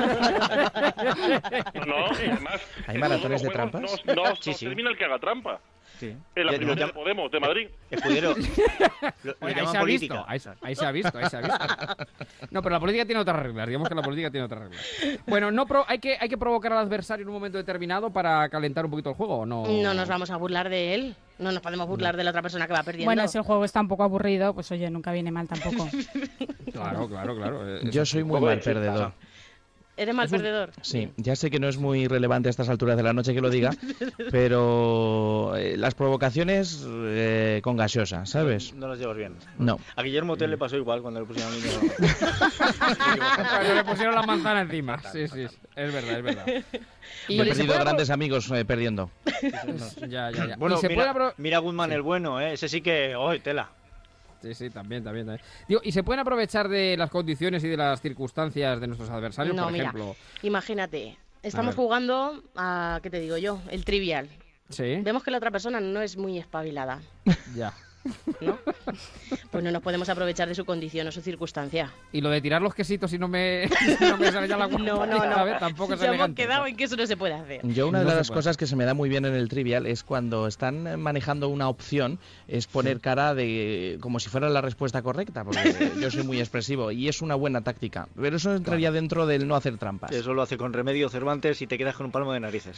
No, además... ¿Hay maratones de trampas? No, termina el que haga trampa. Sí. En la primera de Podemos, de Madrid. Escudero. Ahí se ha visto. Ahí se ha visto. No, pero la política tiene otras reglas. Digamos que la política tiene otras reglas. Bueno, hay que provocar al adversario en un momento determinado para calentar un poquito el juego, ¿o no? No nos vamos a burlar de él. No nos podemos burlar de la otra persona que va perdiendo. Bueno, si el juego está un poco aburrido, pues oye, nunca viene mal tampoco. Claro. Yo soy muy mal perdedor. ¿Eres mal perdedor? Sí, ya sé que no es muy relevante a estas alturas de la noche que lo diga, pero las provocaciones con gaseosa, ¿sabes? No las llevas bien. No. A Guillermo Tell le pasó igual cuando le pusieron el niño. Cuando le pusieron la manzana encima. Sí, es verdad. Y he perdido grandes amigos perdiendo. Ya. Bueno, mira a Guzmán el bueno, ese sí que... ¡Ay, tela! Sí, también. Digo, ¿y se pueden aprovechar de las condiciones y de las circunstancias de nuestros adversarios, por ejemplo? Imagínate, estamos jugando a, ¿qué te digo yo? El trivial. Sí. Vemos que la otra persona no es muy espabilada. Ya. ¿no? Pues no nos podemos aprovechar de su condición o su circunstancia. Y lo de tirar los quesitos y no me sale ya la cuenta. No. Tampoco es Ya hemos elegante. quedado en que eso no se puede hacer. Yo una de las cosas que se me da muy bien en el Trivial es cuando están manejando una opción, es poner cara de como si fuera la respuesta correcta, porque yo soy muy expresivo y es una buena táctica. Pero eso entraría dentro del no hacer trampas. Eso lo hace con Remedio Cervantes y te quedas con un palmo de narices.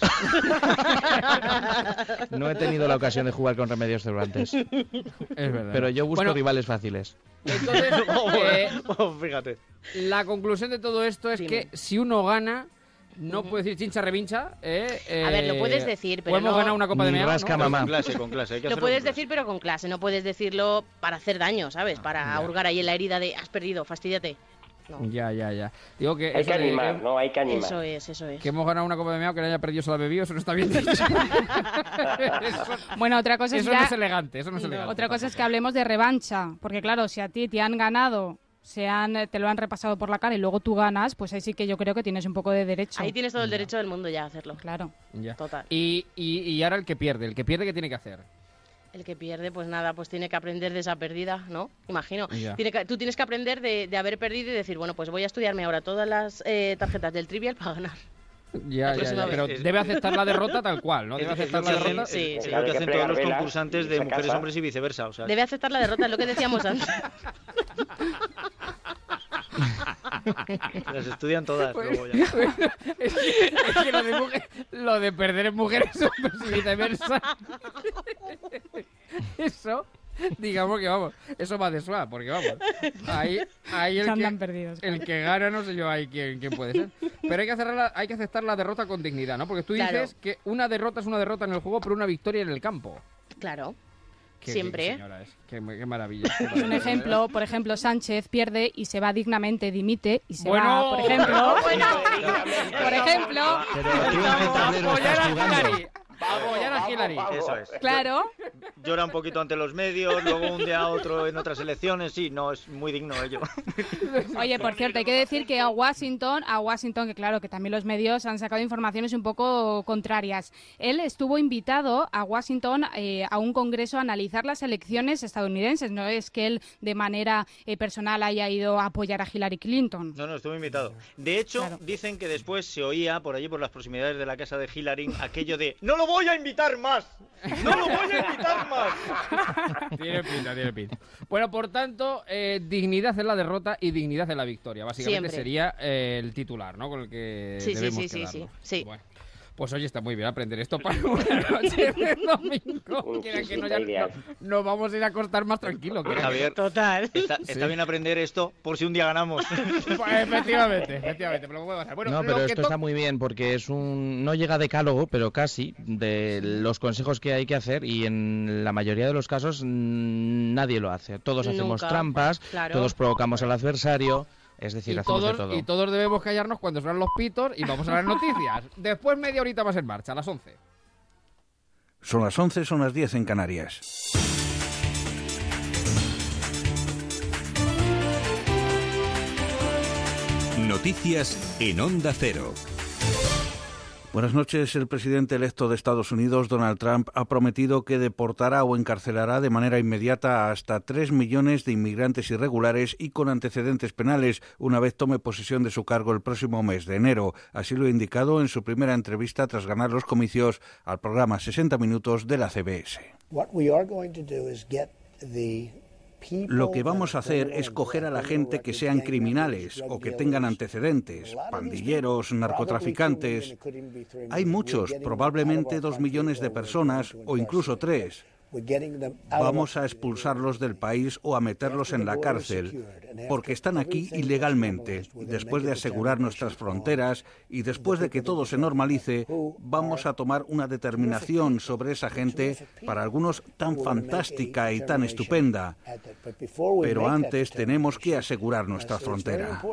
No he tenido la ocasión de jugar con Remedios Cervantes. Es verdad. Pero yo busco rivales fáciles. Entonces, fíjate. La conclusión de todo esto es que si uno gana, no puede decir chincha revincha. A ver, lo puedes decir, pero podemos ganar una copa de meao, rasca, ¿no? mamá. Con clase. Hay que Lo hacerlo puedes con clase. decir, pero con clase. No puedes decirlo para hacer daño, ¿sabes? Para hurgar ahí en la herida de has perdido, fastidiate. No. Ya. Digo que Hay que animar, ¿no? Hay que animar. Eso es. Que hemos ganado una copa de meao, que no haya perdido se la ha bebido, eso no está bien dicho. Bueno, otra cosa es eso ya... no es elegante, eso no es elegante. Otra cosa es que hablemos de revancha, porque claro, si a ti te han ganado, te lo han repasado por la cara y luego tú ganas, pues ahí sí que yo creo que tienes un poco de derecho. Ahí tienes todo el derecho del mundo ya a hacerlo. Claro. Ya. Total. Y ahora el que pierde, ¿qué tiene que hacer? El que pierde, pues nada, pues tiene que aprender de esa pérdida, ¿no? Imagino. Ya. Tú tienes que aprender de haber perdido y decir, bueno, pues voy a estudiarme ahora todas las tarjetas del Trivial para ganar. Ya, pero debe aceptar la derrota tal cual, ¿no? Debe aceptar la derrota. Sí. Es lo que hacen todos los concursantes de mujeres, hombres y viceversa. O sea, Debe aceptar la derrota, es lo que decíamos antes. las estudian todas. Luego ya. Es que lo de perder en mujeres, hombres y viceversa. Eso, digamos que vamos, eso va de suave, porque vamos, ahí el que gana, no sé yo ahí quién puede ser. Pero hay que aceptar la derrota con dignidad, ¿no? Porque tú dices que una derrota es una derrota en el juego, pero una victoria en el campo. Claro. Qué Siempre. bien, señora, qué maravilla. Un ejemplo, por ejemplo, Sánchez pierde y se va dignamente, dimite y se Bueno, va, por ejemplo. Por ejemplo. Pero tú en qué tablero estás jugando. Apoyar a Hillary. Eso es. Claro. Llora un poquito ante los medios, luego un día a otro en otras elecciones. Sí, no, es muy digno ello. Oye, por cierto, hay que decir que a Washington, que claro, que también los medios han sacado informaciones un poco contrarias. Él estuvo invitado a Washington a un congreso a analizar las elecciones estadounidenses. No es que él de manera personal haya ido a apoyar a Hillary Clinton. No, estuvo invitado. De hecho, dicen que después se oía por allí, por las proximidades de la casa de Hillary, aquello de ¡no lo voy a invitar más! ¡No lo voy a invitar más! Tiene pinta. Bueno, por tanto, dignidad en la derrota y dignidad en la victoria. Básicamente Siempre. sería el titular, ¿no? Con el que debemos quedarnos. Sí. Bueno, pues oye, está muy bien aprender esto para una noche de domingo. Que nos vamos a ir a acostar más tranquilos. Javier, total. Está bien aprender esto por si un día ganamos. Pues efectivamente, pero ¿cómo va a ser? Bueno, No, pero esto está muy bien porque no llega decálogo, pero casi, de los consejos que hay que hacer y en la mayoría de los casos nadie lo hace. Todos hacemos trampas, todos provocamos al adversario. Es decir, hacemos de todo. Y todos debemos callarnos cuando suenan los pitos y vamos a las noticias. Después media horita más en marcha, a las 11. Son las 11, son las 10 en Canarias. Noticias en Onda Cero. Buenas noches. El presidente electo de Estados Unidos, Donald Trump, ha prometido que deportará o encarcelará de manera inmediata a hasta 3 millones de inmigrantes irregulares y con antecedentes penales una vez tome posesión de su cargo el próximo mes de enero. Así lo ha indicado en su primera entrevista tras ganar los comicios al programa 60 Minutos de la CBS. Lo que vamos a hacer es coger a la gente que sean criminales o que tengan antecedentes, pandilleros, narcotraficantes. Hay muchos, probablemente 2 millones de personas o incluso 3. Vamos a expulsarlos del país o a meterlos en la cárcel, porque están aquí ilegalmente. Después de asegurar nuestras fronteras y después de que todo se normalice, vamos a tomar una determinación sobre esa gente, para algunos tan fantástica y tan estupenda. Pero antes tenemos que asegurar nuestra frontera.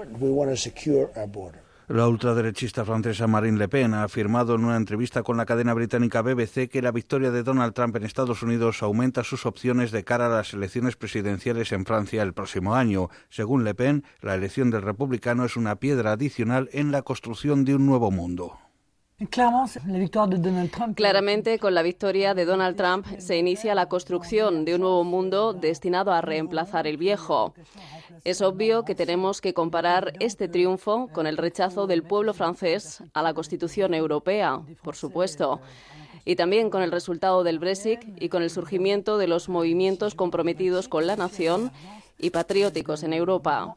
La ultraderechista francesa Marine Le Pen ha afirmado en una entrevista con la cadena británica BBC que la victoria de Donald Trump en Estados Unidos aumenta sus opciones de cara a las elecciones presidenciales en Francia el próximo año. Según Le Pen, la elección del republicano es una piedra adicional en la construcción de un nuevo mundo. Claramente, con la victoria de Donald Trump se inicia la construcción de un nuevo mundo destinado a reemplazar el viejo. Es obvio que tenemos que comparar este triunfo con el rechazo del pueblo francés a la Constitución Europea, por supuesto, y también con el resultado del Brexit y con el surgimiento de los movimientos comprometidos con la nación y patrióticos en Europa.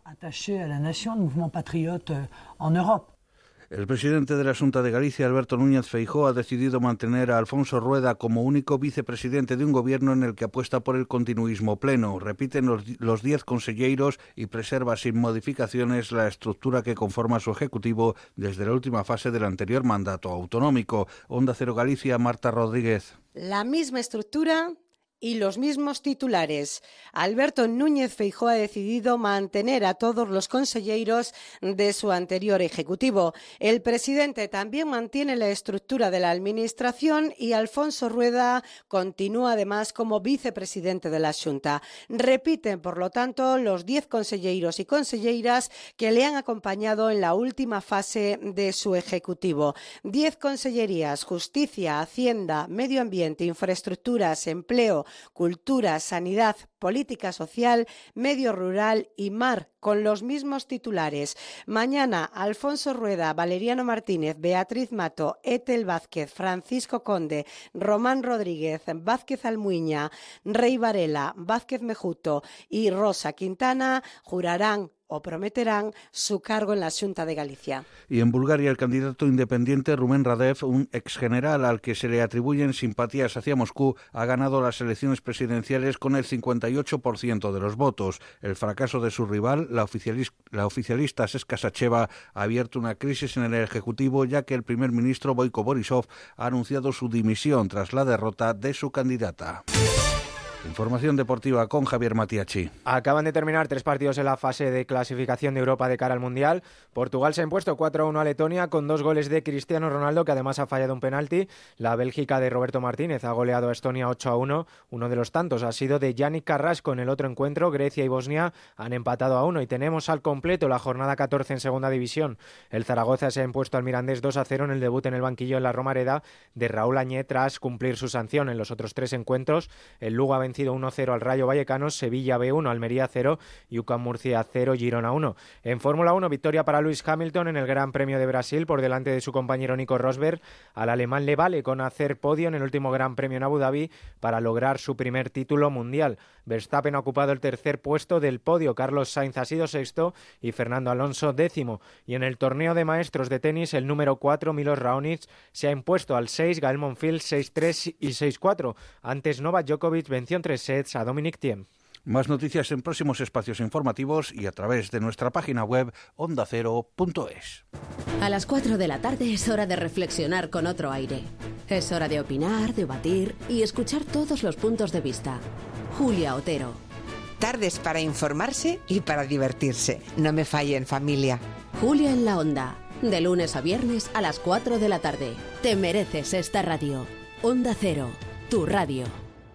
El presidente de la Xunta de Galicia, Alberto Núñez Feijóo, ha decidido mantener a Alfonso Rueda como único vicepresidente de un gobierno en el que apuesta por el continuismo pleno. Repiten los 10 conselleiros y preserva sin modificaciones la estructura que conforma su ejecutivo desde la última fase del anterior mandato autonómico. Onda Cero Galicia, Marta Rodríguez. La misma estructura y los mismos titulares. Alberto Núñez Feijóo ha decidido mantener a todos los conselleiros de su anterior ejecutivo. El presidente también mantiene la estructura de la administración y Alfonso Rueda continúa además como vicepresidente de la Xunta. Repiten, por lo tanto, los 10 conselleiros y conselleiras que le han acompañado en la última fase de su ejecutivo. 10 consellerías: Justicia, Hacienda, Medio Ambiente, Infraestructuras, Empleo, Cultura, Sanidad, Política Social, Medio Rural y Mar, con los mismos titulares. Mañana, Alfonso Rueda, Valeriano Martínez, Beatriz Mato, Ethel Vázquez, Francisco Conde, Román Rodríguez, Vázquez Almuiña, Rey Varela, Vázquez Mejuto y Rosa Quintana jurarán o prometerán su cargo en la Xunta de Galicia. Y en Bulgaria, el candidato independiente Rumen Radev, un exgeneral al que se le atribuyen simpatías hacia Moscú, ha ganado las elecciones presidenciales con el 58% de los votos. El fracaso de su rival, la oficialista Saskia Sacheva, ha abierto una crisis en el Ejecutivo, ya que el primer ministro Boyko Borisov ha anunciado su dimisión tras la derrota de su candidata. Información deportiva con Javier Matiachi. Acaban de terminar 3 partidos en la fase de clasificación de Europa de cara al Mundial. Portugal se ha impuesto 4-1 a Letonia con 2 goles de Cristiano Ronaldo, que además ha fallado un penalti. La Bélgica de Roberto Martínez ha goleado a Estonia 8-1. Uno de los tantos ha sido de Yannick Carrasco. En el otro encuentro, Grecia y Bosnia han empatado a 1. Y tenemos al completo la jornada 14 en Segunda División. El Zaragoza se ha impuesto al Mirandés 2-0 en el debut en el banquillo en la Romareda de Raúl Añé tras cumplir su sanción. En los otros 3 encuentros, el Lugo ha vencido 1-0 al Rayo Vallecano, Sevilla B1, Almería 0 y UCAM Murcia 0, Girona 1. En Fórmula 1, victoria para Lewis Hamilton en el Gran Premio de Brasil por delante de su compañero Nico Rosberg. Al alemán le vale con hacer podio en el último Gran Premio en Abu Dhabi para lograr su primer título mundial. Verstappen ha ocupado el tercer puesto del podio, Carlos Sainz ha sido sexto y Fernando Alonso 10º. Y en el torneo de maestros de tenis, el número 4, Milos Raonic, se ha impuesto al 6, Gael Monfils 6-3 y 6-4. Antes Novak Djokovic venció en 3 sets a Dominic Thiem. Más noticias en próximos espacios informativos y a través de nuestra página web ondacero.es. A las 4 de la tarde es hora de reflexionar con otro aire. Es hora de opinar, debatir y escuchar todos los puntos de vista. Julia Otero. Tardes para informarse y para divertirse. No me fallen, familia. Julia en la Onda. De lunes a viernes a las 4 de la tarde. Te mereces esta radio. Onda Cero, tu radio.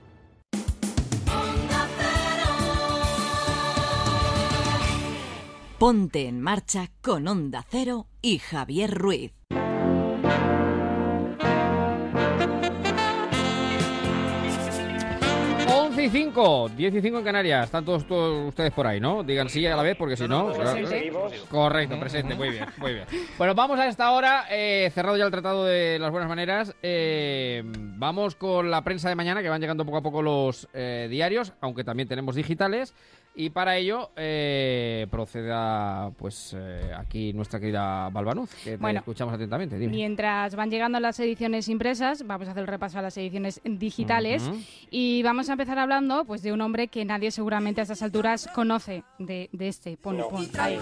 Ponte en marcha con Onda Cero y Javier Ruiz. y 5, 10 y 5 en Canarias. Están todos ustedes por ahí, ¿no? Digan sí a la vez, porque si no... Correcto, presente, muy bien, muy bien. Bueno, vamos a esta hora, cerrado ya el Tratado de las Buenas Maneras. Vamos con la prensa de mañana, que van llegando poco a poco los diarios, aunque también tenemos digitales. Y para ello proceda pues aquí nuestra querida Balbanuz, que te escuchamos atentamente. Dime. Mientras van llegando las ediciones impresas, vamos a hacer el repaso a las ediciones digitales y vamos a empezar hablando pues de un hombre que nadie seguramente a estas alturas conoce de este. Pon, ahí.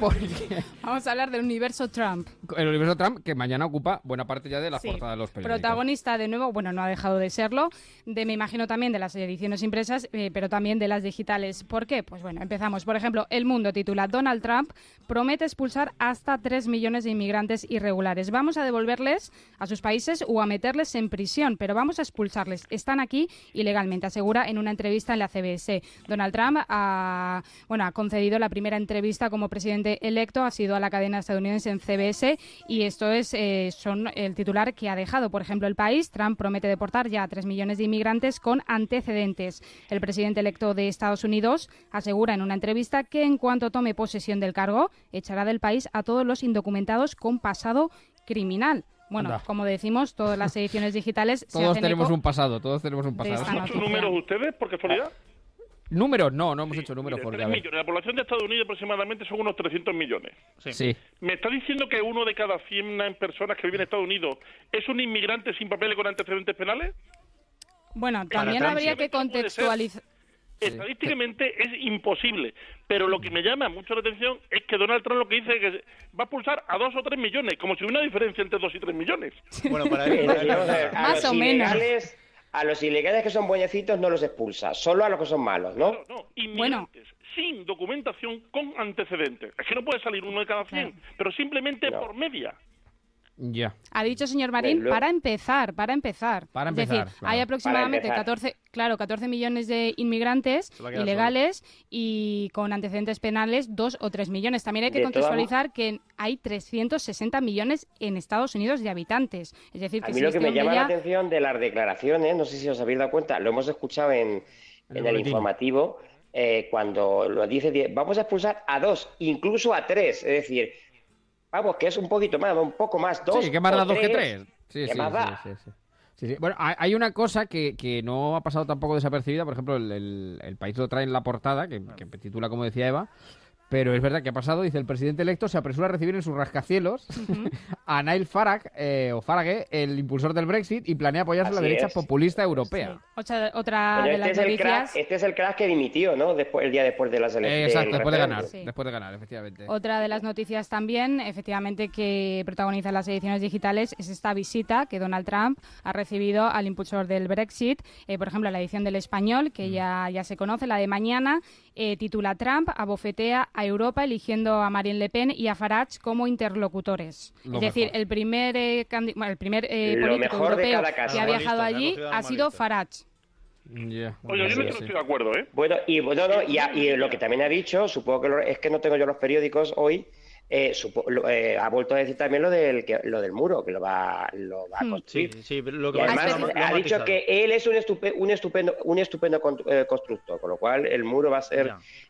Vamos a hablar del universo Trump. El universo Trump, que mañana ocupa buena parte ya de la portada de los periódicos. Protagonista de nuevo, bueno, no ha dejado de serlo, me imagino también de las ediciones impresas, pero también de las digitales. ¿Por qué? Pues bueno, empezamos. Por ejemplo, El Mundo titula: Donald Trump promete expulsar hasta 3 millones de inmigrantes irregulares. Vamos a devolverles a sus países o a meterles en prisión, pero vamos a expulsarles. Están aquí ilegalmente, asegura en una entrevista en la CBS. Donald Trump ha concedido la primera entrevista como presidente electo, ha sido a la cadena estadounidense en CBS, y esto son el titular que ha dejado. Por ejemplo, El País: Trump promete deportar ya a 3 millones de inmigrantes con antecedentes. El presidente electo de Estados Unidos asegura en una entrevista que en cuanto tome posesión del cargo, echará del país a todos los indocumentados con pasado criminal. Bueno, como decimos, todas las ediciones digitales todos tenemos un pasado, todos tenemos un pasado. ¿Han hecho números ustedes, por casualidad? ¿Números? No hemos hecho números. 3 millones. La población de Estados Unidos aproximadamente son unos 300 millones. Sí. ¿Me está diciendo que 1 de cada 100 personas que viven en Estados Unidos es un inmigrante sin papeles con antecedentes penales? Bueno, también habría que contextualizar. Estadísticamente es imposible, pero lo que me llama mucho la atención es que Donald Trump lo que dice es que va a expulsar a 2 o 3 millones, como si hubiera una diferencia entre 2 y 3 millones. Bueno, para él, más o menos. A los ilegales que son buenecitos no los expulsa, solo a los que son malos, ¿no? No, inmigrantes sin documentación con antecedentes. Es que no puede salir 1 de cada 100, pero simplemente por media. Ya. Ha dicho, señor Marín, para empezar. Es decir, hay aproximadamente 14 millones de inmigrantes ilegales y con antecedentes penales 2 o 3 millones. También hay que contextualizar que hay 360 millones en Estados Unidos de habitantes. Es decir, que a mí lo que me llama la atención de las declaraciones, no sé si os habéis dado cuenta, lo hemos escuchado en el informativo, cuando lo dice, vamos a expulsar a 2, incluso a 3, es decir, vamos, que es un poquito más, un poco más, 2. Sí, que más da 2 que 3. ¿Qué más da? Sí. Bueno, hay una cosa que no ha pasado tampoco desapercibida. Por ejemplo, el País lo trae en la portada, que titula, como decía Eva. Pero es verdad que ha pasado, dice: el presidente electo se apresura a recibir en sus rascacielos a Nigel Farage, el impulsor del Brexit, y planea apoyarse a la derecha populista europea. Sí. Otra de las noticias... Este es el crack que dimitió, ¿no? El día después de las elecciones. Exacto, después de ganar, efectivamente. Otra de las noticias también, efectivamente, que protagoniza las ediciones digitales, es esta visita que Donald Trump ha recibido al impulsor del Brexit. Por ejemplo, la edición del Español, que ya se conoce, la de mañana, titula: Trump abofetea a Europa eligiendo a Marine Le Pen y a Farage como interlocutores. Es decir, el primer político europeo que ha viajado allí ha sido Farage. Oye, yo no estoy de acuerdo, ¿eh? Bueno, y lo que también ha dicho, supongo que es que no tengo yo los periódicos hoy, ha vuelto a decir también lo del muro, que lo va a construir. Sí, lo que además ha dicho que él es un estupendo constructor, con lo cual el muro va a ser...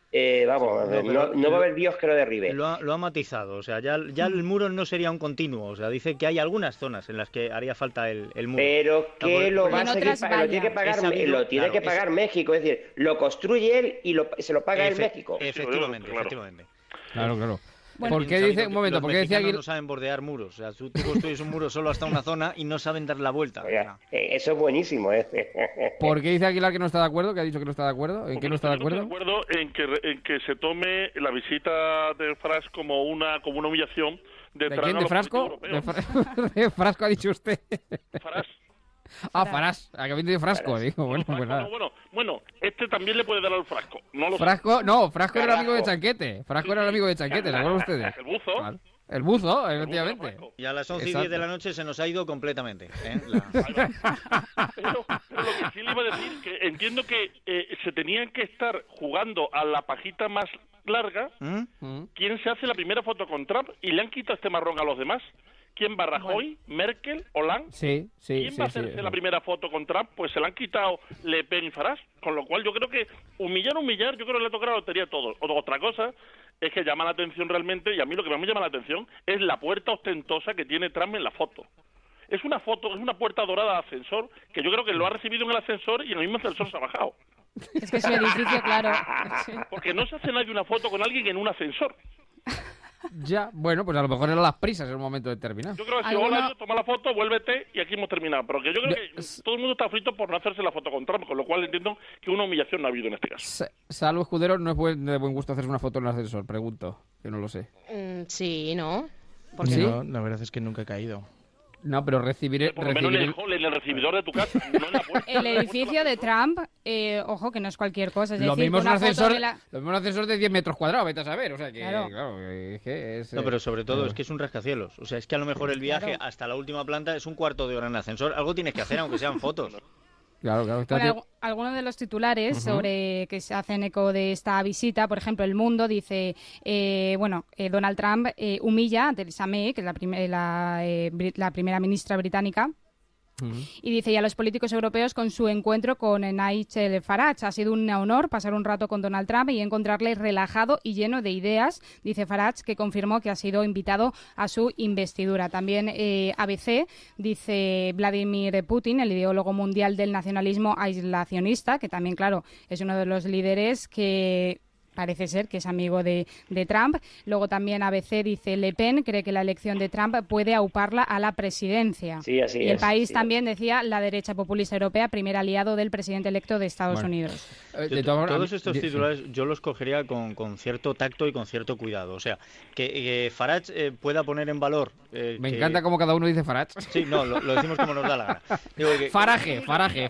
no va a haber Dios que lo derribe. Lo ha matizado, o sea, ya el muro no sería un continuo, o sea, dice que hay algunas zonas en las que haría falta el muro. Pero que lo va a seguir, lo tiene que pagar México, es decir, lo construye él y se lo paga el México. Efectivamente. Claro. Bueno, ¿Por qué dice, un momento, porque decía Aguilar? No saben bordear muros, o sea, tú construyes un muro solo hasta una zona y no saben dar la vuelta. Oye, eso es buenísimo, ¿Por qué dice Aguilar que no está de acuerdo? ¿Que ha dicho que no está de acuerdo? ¿En qué no está de acuerdo? No estoy de acuerdo en que se tome la visita de Farage como una humillación ¿De quién? ¿De Frasco? ¿De Frasco ha dicho usted? Farage. Farage, acabé de Frasco, digo, bueno, pues nada. Bueno, este también le puede dar al Frasco. Frasco era el amigo de Chanquete. Frasco era el amigo de Chanquete, ¿se acuerdan ustedes? El buzo. Claro. El buzo, efectivamente. Y a las 11:10 de la noche se nos ha ido completamente. Pero lo que sí le iba a decir, que entiendo que se tenían que estar jugando a la pajita más larga. ¿Quién se hace la primera foto con Trump? Y le han quitado este marrón a los demás. ¿Quién va? ¿Rajoy? ¿Merkel? ¿Hollande? Sí. ¿Quién va a hacerse la primera foto con Trump? Pues se la han quitado Le Pen y Farage. Con lo cual yo creo que humillar, yo creo que le toca la lotería a todos. Otra cosa es que llama la atención realmente, y a mí lo que más me llama la atención es la puerta ostentosa que tiene Trump en la foto. Es una puerta dorada de ascensor, que yo creo que lo ha recibido en el ascensor y en el mismo ascensor se ha bajado. Es que es un edificio, claro. Porque no se hace nadie una foto con alguien en un ascensor. Ya, bueno, pues a lo mejor eran las prisas en un momento determinado. Yo creo que si hola, toma la foto, vuélvete y aquí hemos terminado. Pero que yo creo que todo el mundo está frito por no hacerse la foto con Trump, con lo cual entiendo que una humillación no ha habido en este caso. Salvo Escudero, no es de buen gusto hacerse una foto en el ascensor, pregunto, que no lo sé. Sí, ¿no? ¿Por sí? No, la verdad es que nunca he caído. No, pero recibir... Por lo menos en el hall, en el recibidor de tu casa, no en la puerta. El edificio de Trump, ojo, que no es cualquier cosa. Es lo decir, mismo es un ascensor, la... lo mismo un ascensor de 10 metros cuadrados, vete a saber. O sea que, claro es que es... No, pero sobre todo es que es un rascacielos. O sea, es que a lo mejor el viaje hasta la última planta es un cuarto de hora en el ascensor. Algo tienes que hacer, aunque sean fotos. Claro. Bueno, algunos de los titulares sobre que se hacen eco de esta visita, por ejemplo, El Mundo dice, Donald Trump humilla a Theresa May, que es la primera ministra británica. Y dice, y a los políticos europeos con su encuentro con Nigel Farage. Ha sido un honor pasar un rato con Donald Trump y encontrarle relajado y lleno de ideas, dice Farage, que confirmó que ha sido invitado a su investidura. También ABC dice Vladimir Putin, el ideólogo mundial del nacionalismo aislacionista, que también, claro, es uno de los líderes que... parece ser que es amigo de Trump. Luego también ABC dice Le Pen cree que la elección de Trump puede auparla a la presidencia. Sí, así y es. El País también decía la derecha populista europea, primer aliado del presidente electo de Estados Unidos. Todos estos titulares yo los cogería con cierto tacto y con cierto cuidado. O sea, que Farage pueda poner en valor... Me encanta cómo cada uno dice Farage. Sí, no, lo decimos como nos da la gana. Digo que... Farage.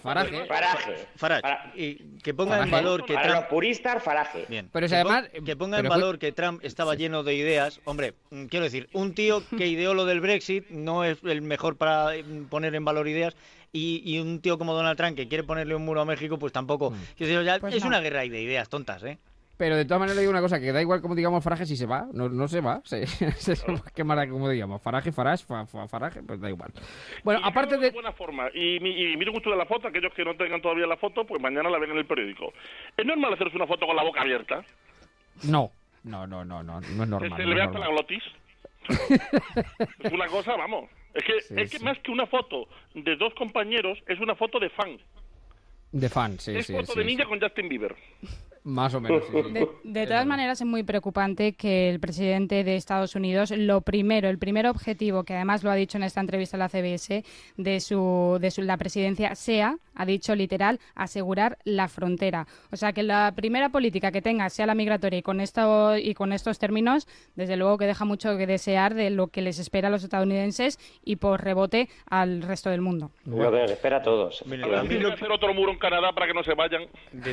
Y que ponga en valor que Para Trump... los puristas, Farage. Bien. Pero si además... Que ponga en valor que Trump estaba lleno de ideas. Hombre, quiero decir, un tío que ideó lo del Brexit no es el mejor para poner en valor ideas, y un tío como Donald Trump que quiere ponerle un muro a México, pues tampoco. Es una guerra de ideas tontas, ¿eh? Pero de todas maneras le digo una cosa, que da igual como digamos Farage si se va, no se va, se quemará como digamos, Farage, pues da igual. Bueno, y aparte de... buena forma, y mire mucho de la foto, aquellos que no tengan todavía la foto, pues mañana la ven en el periódico. ¿Es normal hacerse una foto con la boca abierta? No es normal. Que se le ve hasta la glotis. Es una cosa, vamos. Es que más que una foto de dos compañeros, es una foto de fan. De fan, sí. Es foto de niña con Justin Bieber. Más o menos, sí. De todas maneras, es muy preocupante que el presidente de Estados Unidos, el primer objetivo, que además lo ha dicho en esta entrevista a la CBS, la presidencia sea, ha dicho literal, asegurar la frontera. O sea, que la primera política que tenga sea la migratoria y con estos términos, desde luego que deja mucho que desear de lo que les espera a los estadounidenses y por rebote al resto del mundo. Lo que nos espera a todos. A mí hacer otro muro en Canadá para que no se vayan.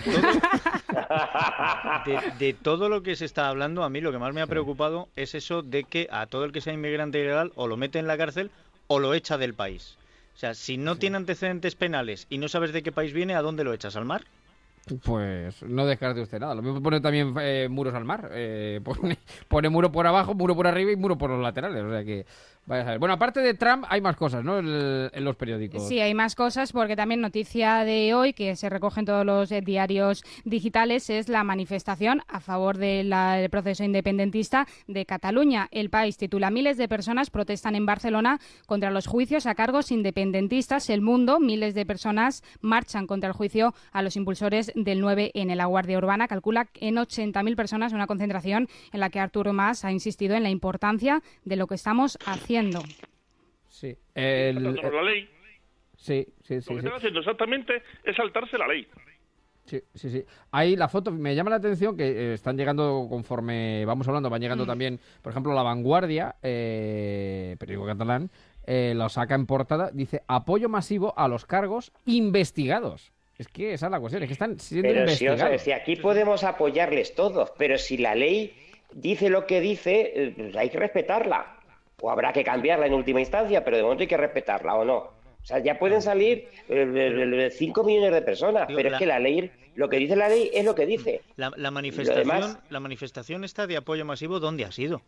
De todo lo que se está hablando, a mí lo que más me ha preocupado es eso de que a todo el que sea inmigrante ilegal o lo mete en la cárcel o lo echa del país. O sea, si no tiene antecedentes penales y no sabes de qué país viene, ¿a dónde lo echas? ¿Al mar? Pues no descarte usted nada. Lo mismo pone también muros al mar. Pone muro por abajo, muro por arriba y muro por los laterales. O sea que vaya a saber. Bueno, aparte de Trump hay más cosas, ¿no? En los periódicos. Sí, hay más cosas porque también noticia de hoy que se recoge en todos los diarios digitales es la manifestación a favor del proceso independentista de Cataluña. El País titula: miles de personas protestan en Barcelona contra los juicios a cargos independentistas. El Mundo: miles de personas marchan contra el juicio a los impulsores del 9 en la Guardia Urbana. Calcula en 80.000 personas, una concentración en la que Arturo Mas ha insistido en la importancia de lo que estamos haciendo. Sí. La ley. Sí. Lo que están haciendo exactamente es saltarse la ley. Sí. Ahí la foto, me llama la atención que están llegando, conforme vamos hablando, van llegando también, por ejemplo, La Vanguardia, periódico catalán, lo saca en portada, dice: apoyo masivo a los cargos investigados. Es que esa es la cuestión, es que están siendo investigados. Si aquí podemos apoyarles todos, pero si la ley dice lo que dice, pues hay que respetarla. O habrá que cambiarla en última instancia, pero de momento hay que respetarla, ¿o no? O sea, ya pueden salir 5 millones de personas, pero es que la ley, lo que dice la ley es lo que dice. La manifestación esta de apoyo masivo, ¿dónde ha sido?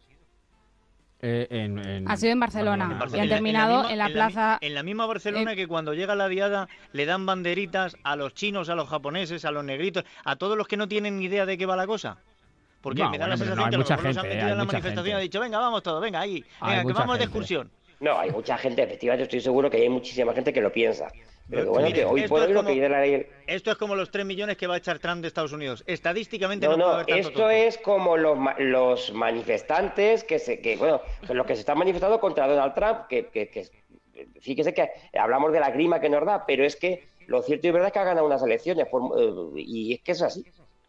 Ha sido en Barcelona y han terminado en la plaza... En la misma Barcelona que cuando llega la diada le dan banderitas a los chinos, a los japoneses, a los negritos, a todos los que no tienen ni idea de qué va la cosa. Porque me da la sensación que a lo mejor nos han metido en la manifestación y ha dicho: venga, vamos todos, venga, ahí, venga, que vamos de excursión. No, hay mucha gente, efectivamente, estoy seguro que hay muchísima gente que lo piensa. Pero que bueno, que hoy por hoy lo que dice la ley... Esto es como los 3 millones que va a echar Trump de Estados Unidos. Estadísticamente no puede haber tanto esto es como los manifestantes que los que se están manifestando contra Donald Trump, que fíjese que hablamos de la grima que nos da, pero es que lo cierto y verdad es que ha ganado unas elecciones y es que es así.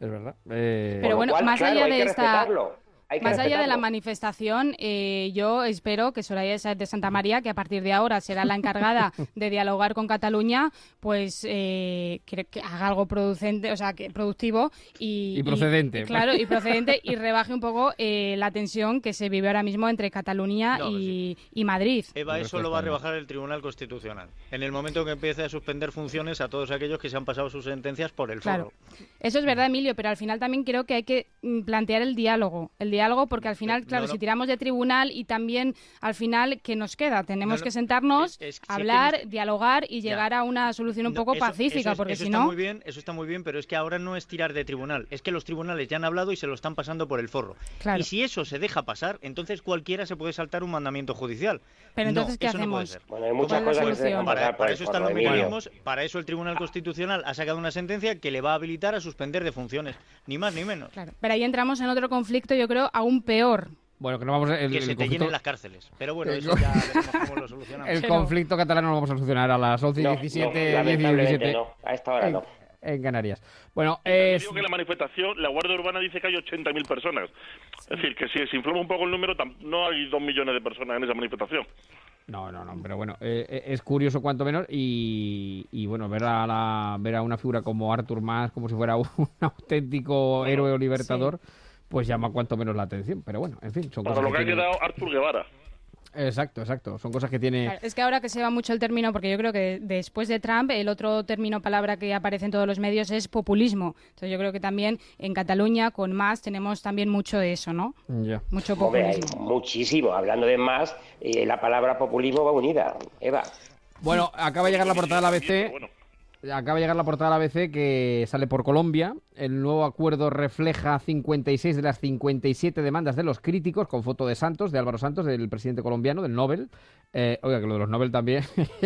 Es verdad. Pero bueno, más allá de esta... Más allá de la manifestación, yo espero que Soraya Sáez de Santamaría, que a partir de ahora será la encargada de dialogar con Cataluña, pues que haga algo producente, o sea, que productivo y procedente. Claro, y procedente, y rebaje un poco la tensión que se vive ahora mismo entre Cataluña y Madrid. Eva, eso lo va a rebajar el Tribunal Constitucional. En el momento que empiece a suspender funciones a todos aquellos que se han pasado sus sentencias por el foro. Eso es verdad, Emilio, pero al final también creo que hay que plantear el diálogo, porque al final, claro, si tiramos de tribunal y también al final, ¿qué nos queda? Tenemos que sentarnos, hablar, dialogar y llegar a una solución un poco pacífica, porque si no... Eso está muy bien, pero es que ahora no es tirar de tribunal, es que los tribunales ya han hablado y se lo están pasando por el forro. Claro. Y si eso se deja pasar, entonces cualquiera se puede saltar un mandamiento judicial. Pero entonces, ¿qué hacemos? No puede ser. Bueno, hay muchas cosas que se dejan pasar para eso están los mecanismos, para eso el Tribunal Constitucional ha sacado una sentencia que le va a habilitar a suspender de funciones, ni más ni menos. Claro. Pero ahí entramos en otro conflicto, yo creo, aún peor. Bueno, que no vamos a... que se te llenen las cárceles. Pero bueno, eso ya veremos cómo lo solucionamos. El conflicto catalán no lo vamos a solucionar a las 11 y 17, 10 y 17. No, a esta hora no. En Canarias. Bueno, digo que la manifestación, la Guardia Urbana dice que hay 80.000 personas. Es decir, que si se inflama un poco el número, no hay 2 millones de personas en esa manifestación. No, pero bueno, es curioso cuanto menos y bueno, ver a una figura como Artur Mas como si fuera un auténtico héroe o libertador, pues llama cuanto menos la atención. Pero bueno, en fin, son cosas lo que ha quedado Artur Guevara. Exacto. Son cosas que tiene... Claro, es que ahora que se va mucho el término, porque yo creo que después de Trump, el otro término, palabra que aparece en todos los medios es populismo. Entonces yo creo que también en Cataluña, con Mas, tenemos también mucho de eso, ¿no? Ya. Mucho populismo. Hombre, muchísimo. Hablando de Mas, la palabra populismo va unida, Eva. Bueno, acaba de llegar la portada de la ABC... Acaba de llegar la portada de la ABC que sale por Colombia. El nuevo acuerdo refleja 56 de las 57 demandas de los críticos, con foto de Santos, de Álvaro Santos, del presidente colombiano, del Nobel. Oiga, que lo de los Nobel también.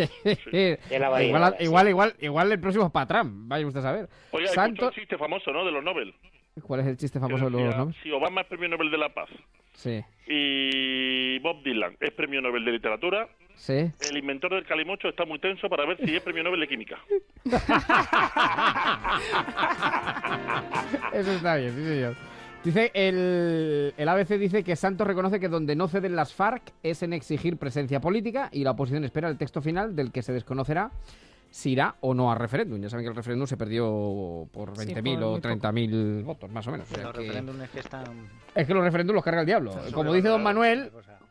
Igual el próximo es para Trump, vaya usted a saber. Oiga, Santos... un chiste famoso, ¿no?, de los Nobel. ¿Cuál es el chiste famoso de los Nobel? Si Obama es premio Nobel de la Paz. Sí. Y Bob Dylan es premio Nobel de Literatura. Sí. El inventor del calimocho está muy tenso para ver si es premio Nobel de Química. Eso está bien, sí señor. Dice el ABC dice que Santos reconoce que donde no ceden las FARC es en exigir presencia política y la oposición espera el texto final del que se desconocerá si irá o no a referéndum. Ya saben que el referéndum se perdió por 20.000 o 30.000 votos, más o menos. Los referéndums es que están... Es que los referéndums los carga el diablo. Como dice don Manuel,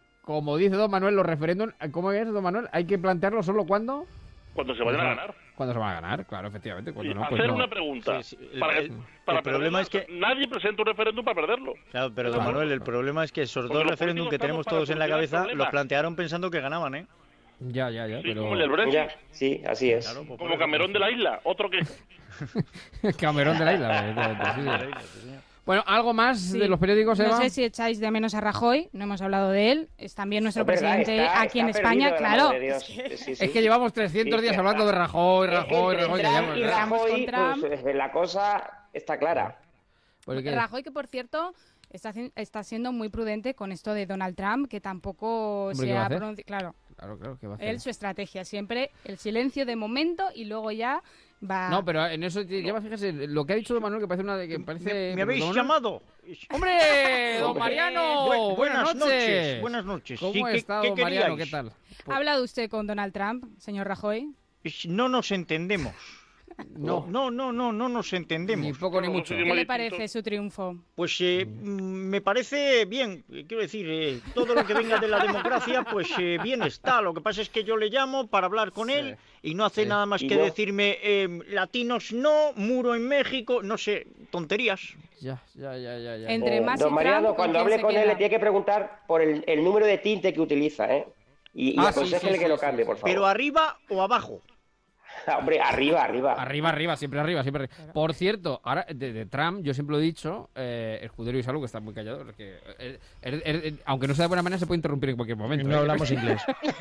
los referéndums, ¿cómo es, don Manuel? Hay que plantearlo solo cuando... Cuando se vayan a ganar. Cuando se van a ganar, claro, efectivamente. Cuando no, hacer una pregunta. El problema es que nadie presenta un referéndum para perderlo. Claro, pero don Manuel, el problema es que esos dos referéndums que tenemos todos en la cabeza los plantearon pensando que ganaban, ¿eh? Ya, sí, pero... como el del Brexit. Sí, así es. Claro, pues como Camerón de la isla, otro que... Camerón de la isla, sí. Bueno, ¿algo más de los periódicos, Eva? No sé si echáis de menos a Rajoy, no hemos hablado de él, es también nuestro presidente aquí en España, claro. Es que llevamos 300 días hablando de Rajoy. Y Rajoy, pues la cosa está clara. Rajoy, que por cierto... Está siendo muy prudente con esto de Donald Trump, que tampoco se ha pronunciado. Claro, ¿qué va a hacer? Él, su estrategia, siempre el silencio de momento y luego ya va... No, pero en eso, fíjese, lo que ha dicho don Manuel, que parece una... Que parece... ¿Me habéis llamado? ¡Hombre, don Mariano! Buenas noches. Buenas noches. ¿Cómo está, don Mariano? ¿Qué tal? ¿Ha hablado usted con Donald Trump, señor Rajoy? No nos entendemos. No nos entendemos. Ni poco ni mucho. ¿Qué le parece su triunfo? Pues me parece bien. Quiero decir, todo lo que venga de la democracia, pues bien está. Lo que pasa es que yo le llamo para hablar con él y no hace nada más que decirme latinos no, muro en México, no sé, tonterías. Ya. Entre más don Mariano, cuando hable con él le tiene que preguntar por el número de tinte que utiliza, ¿eh? Y aconséjele que lo cambie, por favor. ¿Pero arriba o abajo? Hombre, arriba. Siempre arriba. Por cierto, ahora de Trump, yo siempre lo he dicho, Escudero y Salud, que está muy callado, porque aunque no sea de buena manera, se puede interrumpir en cualquier momento. No hablamos inglés.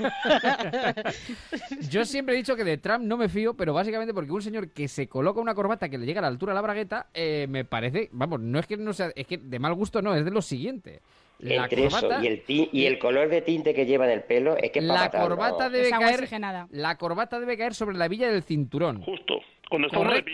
Yo siempre he dicho que de Trump no me fío, pero básicamente porque un señor que se coloca una corbata que le llega a la altura de la bragueta, me parece, vamos, no es que no sea, es que de mal gusto no, es de lo siguiente. Entre eso y el color de tinte que lleva en el pelo es que la corbata debe caer sobre la villa del cinturón. Justo, cuando está uno de pie.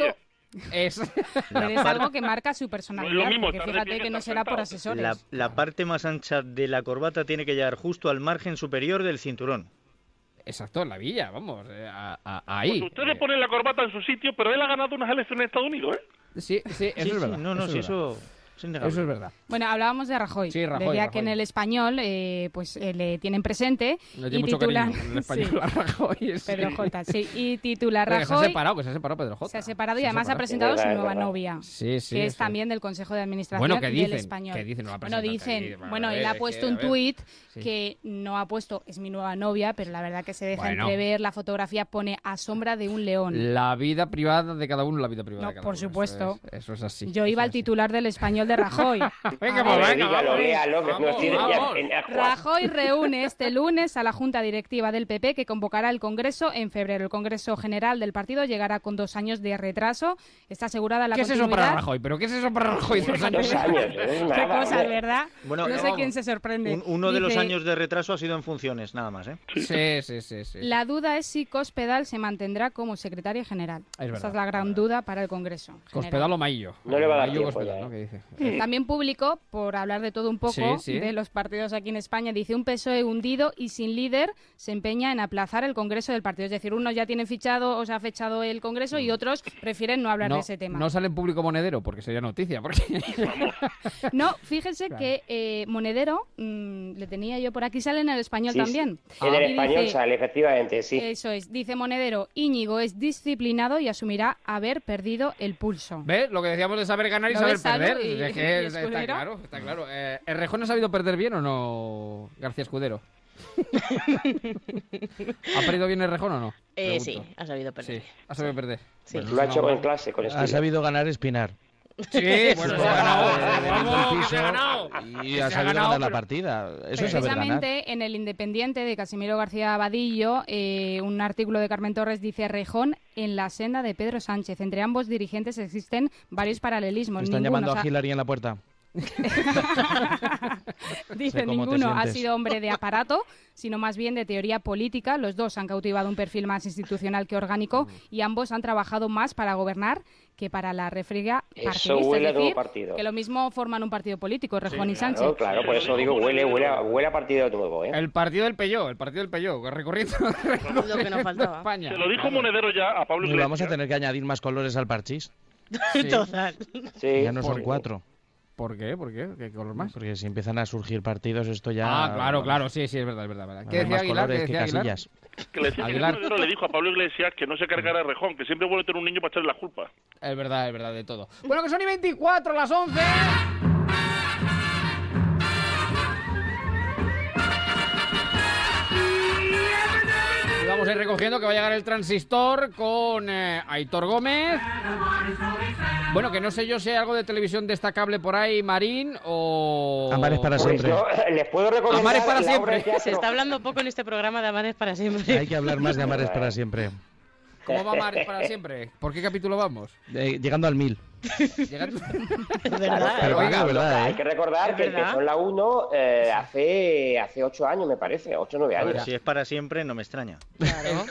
Pero es algo que marca su personalidad, Lo mismo, porque fíjate que no será por asesores. La parte más ancha de la corbata tiene que llegar justo al margen superior del cinturón. Exacto, en la villa, vamos, ahí. Pues usted le pone la corbata en su sitio, pero él ha ganado unas elecciones en Estados Unidos, ¿eh? Sí, eso es verdad. Eso es verdad. Bueno, hablábamos de Rajoy. Sí, Rajoy. Decía que en el español le tienen presente Le tiene y mucho titulan... cariño en el español a Rajoy. Sí. Pedro J, sí. Y titula Rajoy... Se ha separado Pedro J. Se ha separado y además ha presentado su nueva novia. Sí, que es también del Consejo de Administración del Español. ¿Qué dicen? Él ha puesto un tuit que no ha puesto es mi nueva novia, pero la verdad que se deja entrever, la fotografía pone a sombra de un león. La vida privada de cada uno, la vida privada de cada uno. Por supuesto. Eso es así. Yo iba al titular del Español de Rajoy. Venga, pues venga, léalo, que nos tiene ya en aguas. Rajoy reúne este lunes a la Junta Directiva del PP que convocará el Congreso en febrero. El Congreso General del partido llegará con 2 años de retraso. Está asegurada la continuidad. ¿Qué es eso para Rajoy? ¿Pero qué es eso para Rajoy? 2 años. Qué cosas, ¿verdad? Bueno, no sé quién se sorprende. Uno de los años de retraso ha sido en funciones, nada más, ¿eh? Sí. La duda es si Cospedal se mantendrá como secretaria general. Esa es la gran duda para el Congreso. Cospedal o Maillo. No le va a dar Maillo tiempo, Cospedal, ¿no? ¿Qué dice? También publicó, por hablar de todo un poco, de los partidos aquí en España, dice un PSOE hundido y sin líder se empeña en aplazar el Congreso del partido. Es decir, unos ya tienen fichado o se ha fechado el Congreso y otros prefieren no hablar de ese tema. No sale en Público Monedero porque sería noticia. Porque... No, fíjense que Monedero, le tenía yo por aquí, sale en el Español también. En el Español sale, efectivamente, sí. Eso es. Dice Monedero, Íñigo es disciplinado y asumirá haber perdido el pulso. ¿Ves? Lo que decíamos de saber ganar y saber perder. Está claro. ¿Errejón ha sabido perder bien o no, García Escudero? ¿Ha perdido bien Errejón o no? Sí, ha sabido perder. Sí, ha sabido perder. Sí. Bueno, lo ha hecho en clase con Ha sabido ganar Espinar. Sí, bueno, se ha ganado. Y ha sabido ganar la partida. Eso es saber ganar. Precisamente en el Independiente de Casimiro García Vadillo, un artículo de Carmen Torres dice Errejón en la senda de Pedro Sánchez. Entre ambos dirigentes existen varios paralelismos. ¿Están llamando a Hillary en la puerta? Dice, ninguno ha sido hombre de aparato, sino más bien de teoría política. Los dos han cautivado un perfil más institucional que orgánico y ambos han trabajado más para gobernar que para la refriega partidista. Huele es decir, a partido. Que lo mismo forman un partido político, Errejón y Sánchez. Claro, por eso digo, huele a partido nuevo, ¿eh? El partido del Pelló, recorriendo lo que nos faltaba. España. Se lo dijo Monedero ya a Pablo Iglesias. Vamos a tener que añadir más colores al parchís. Total. Sí. Ya no son 4. ¿Por qué? ¿Qué color más? Porque si empiezan a surgir partidos, esto ya... Claro, sí, es verdad. ¿Qué decía Aguilar? ¿Qué decía Aguilar? Que le decía que Monedero le dijo a Pablo Iglesias que no se cargara Errejón, que siempre vuelve a tener un niño para echarle la culpa. Es verdad, de todo. Bueno, que son y 24, las 11... Vamos a ir recogiendo que va a llegar el transistor con Aitor Gómez. Bueno, que no sé yo si hay algo de televisión destacable por ahí, Marín, o... Amares para siempre. Les puedo recomendar Amares para siempre. Se está hablando poco en este programa de Amares para siempre. Hay que hablar más de Amares para siempre. ¿Cómo va Amares para siempre? ¿Por qué capítulo vamos? Llegando al 1000. Es verdad. Pero oiga, verdad, hay que recordar que empezó en la 1 hace 8 años, me parece, 8 o 9 años. Ver, si es para siempre, no me extraña. Claro.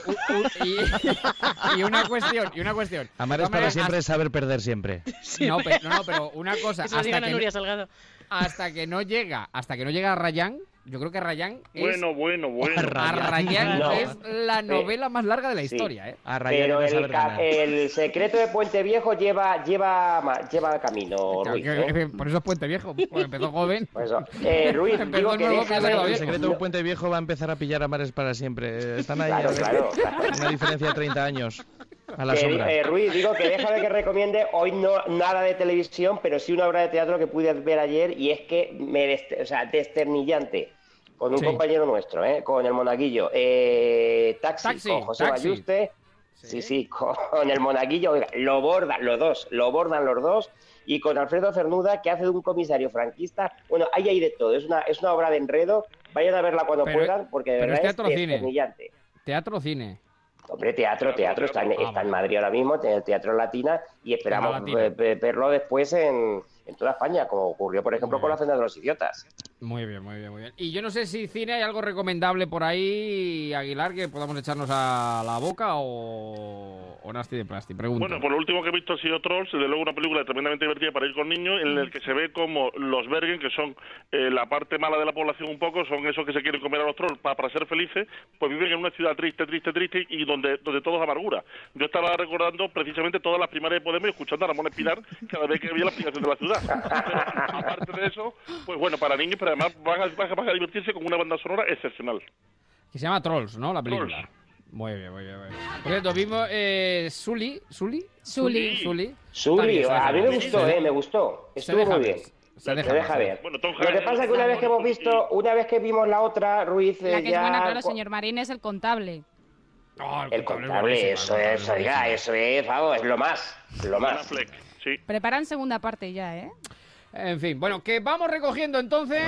Y una cuestión. Amares para siempre es saber perder siempre. No, pero una cosa. Eso digan a Nuria Salgado. Hasta que no llega a Rayán, yo creo que Rayán es... Bueno. A Rayán es la novela más larga de la historia, ¿eh? Pero el secreto de Puente Viejo lleva camino, Ruiz. Por eso es Puente Viejo, porque empezó joven. Por eso. Ruiz, digo que el secreto de Puente Viejo va a empezar a pillar a Amares para siempre. Están ahí, claro. Una diferencia de 30 años. A la sombra. Ruiz, digo que déjame que recomiende hoy no nada de televisión, pero sí una obra de teatro que pude ver ayer y es que desternillante. Con un compañero nuestro, con el Monaguillo. Taxi, con José Bayuste. Sí, con el Monaguillo. Oiga, lo bordan los dos. Y con Alfredo Cernuda, que hace de un comisario franquista. Bueno, ahí hay de todo. Es una obra de enredo. Vayan a verla cuando puedan, porque de verdad es desternillante. ¿Teatro o cine? Hombre, teatro está en Madrid ahora mismo, en el Teatro Latina, y esperamos verlo después en toda España, como ocurrió, por ejemplo, con La Cena de los Idiotas. Muy bien. Y yo no sé si cine hay algo recomendable por ahí, Aguilar, que podamos echarnos a la boca o o Nasty de Plastic? Pregunto. Bueno, por lo último que he visto ha sido Trolls, desde luego una película tremendamente divertida para ir con niños, en el que se ve como los Bergen, que son la parte mala de la población un poco, son esos que se quieren comer a los trolls para ser felices, pues viven en una ciudad triste y donde todo es amargura. Yo estaba recordando precisamente todas las primarias de Podemos y escuchando a Ramón Espinar cada vez que veía la explicación de la ciudad. Pero, aparte de eso, pues bueno, para niños, pero además van a divertirse con una banda sonora excepcional. Que se llama Trolls, ¿no? La película. Trolls. Muy bien. Por cierto, vimos Sully. A mí me gustó. Estuvo muy bien. Se deja ver. Bueno, lo que pasa es que una vez que vimos la otra, Ruiz la que ya... es buena, claro, señor Marín, es el contable. Oh, el contable, eso es, vamos, es lo más. Sí. Preparan segunda parte ya, ¿eh? En fin, bueno, que vamos recogiendo entonces...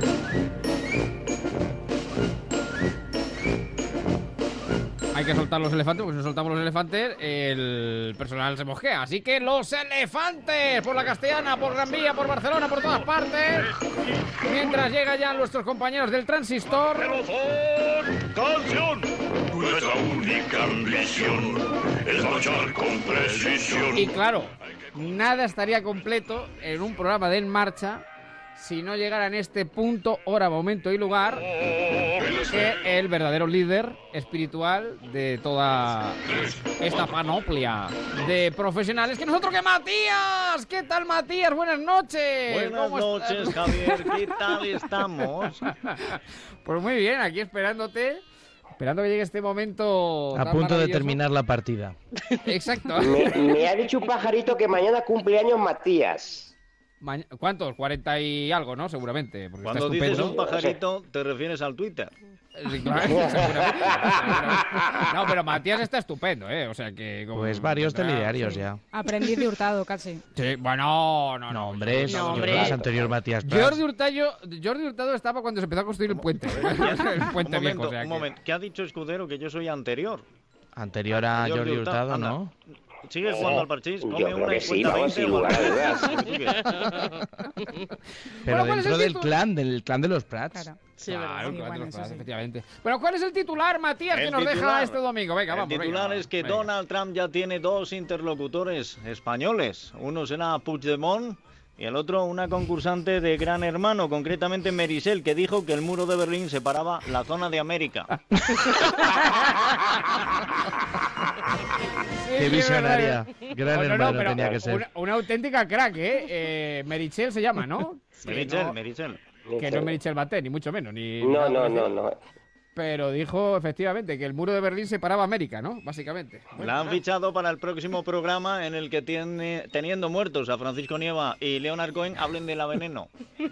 Hay que soltar los elefantes, porque si no soltamos los elefantes, el personal se mosquea. Así que los elefantes, por la Castellana, por Gran Vía, por Barcelona, por todas partes. Mientras llegan ya nuestros compañeros del Transistor. ¡Canción! Nuestra única ambición es marchar con precisión. Y claro, nada estaría completo en un programa de En Marcha si no llegara en este punto, hora, momento y lugar que el verdadero líder espiritual de toda esta panoplia de profesionales que nosotros, que Matías. ¿Qué tal, Matías? Buenas noches. Buenas noches, Javier. ¿Qué tal estamos? Pues muy bien, aquí esperando que llegue este momento a punto de terminar la partida. Exacto. Me ha dicho un pajarito que mañana cumpleaños Matías. ¿Cuántos? 40 y algo, ¿no? Seguramente. Cuando dices un pajarito, te refieres al Twitter. Sí, claro, seguramente. No, pero Matías está estupendo, ¿eh? O sea que... Pues varios telediarios ya. Aprendí de Hurtado, casi. Sí, bueno, no, hombre. Es anterior Matías Jordi Hurtado estaba cuando se empezó a construir el puente. El puente viejo, o sea un momento. ¿Qué ha dicho Escudero? Que yo soy anterior. Anterior a Jordi Hurtado, ¿no? Sigue jugando al parchís, come una y sí, cuenta 20. Sin lugar a dudas. Pero dentro del clan de los Prats. Claro, el clan de los Prats, efectivamente. Bueno, ¿cuál es el titular, Matías, que nos deja este domingo? Venga, vamos. El titular es que Donald Trump ya tiene 2 interlocutores españoles. Uno será Puigdemont y el otro una concursante de Gran Hermano, concretamente Merisel, que dijo que el muro de Berlín separaba la zona de América. Qué visionaria. Gran Hermano tenía que ser. Una auténtica crack, ¿eh? Merisel se llama, ¿no? Merisel. Que no es Merisel Batet, ni mucho menos. No. Pero dijo efectivamente que el muro de Berlín separaba América, ¿no? Básicamente. Bueno, la han fichado para el próximo programa en el que teniendo muertos a Francisco Nieva y Leonard Cohen hablen de la veneno.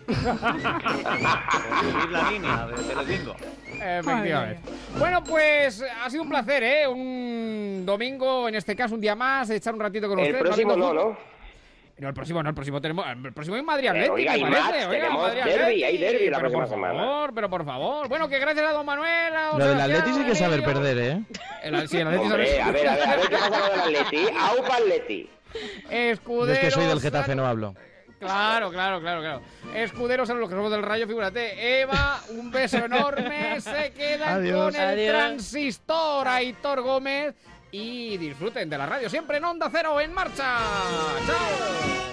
Seguir la línea de Telecinco. Efectivamente. Bueno, pues ha sido un placer, ¿eh? Un domingo, en este caso un día más, echar un ratito con ustedes. El próximo ¿no? No, el próximo tenemos... El próximo es Madrid Atlético, me parece. Tenemos derbi la próxima semana. Pero por favor. Bueno, que gracias a don Manuel... Lo del Atleti sí que saber perder, ¿eh? Sí, el Atleti saber... A ver, ¿qué pasa con el Atleti? ¡Aupa Atleti! Escuderos... Es que soy del Getafe, no hablo. Claro. Escuderos son los que somos del Rayo, figúrate. Eva, un beso enorme. Se quedan con el Transistor, Aitor Gómez. Y disfruten de la radio siempre en Onda Cero En Marcha. ¡Chao!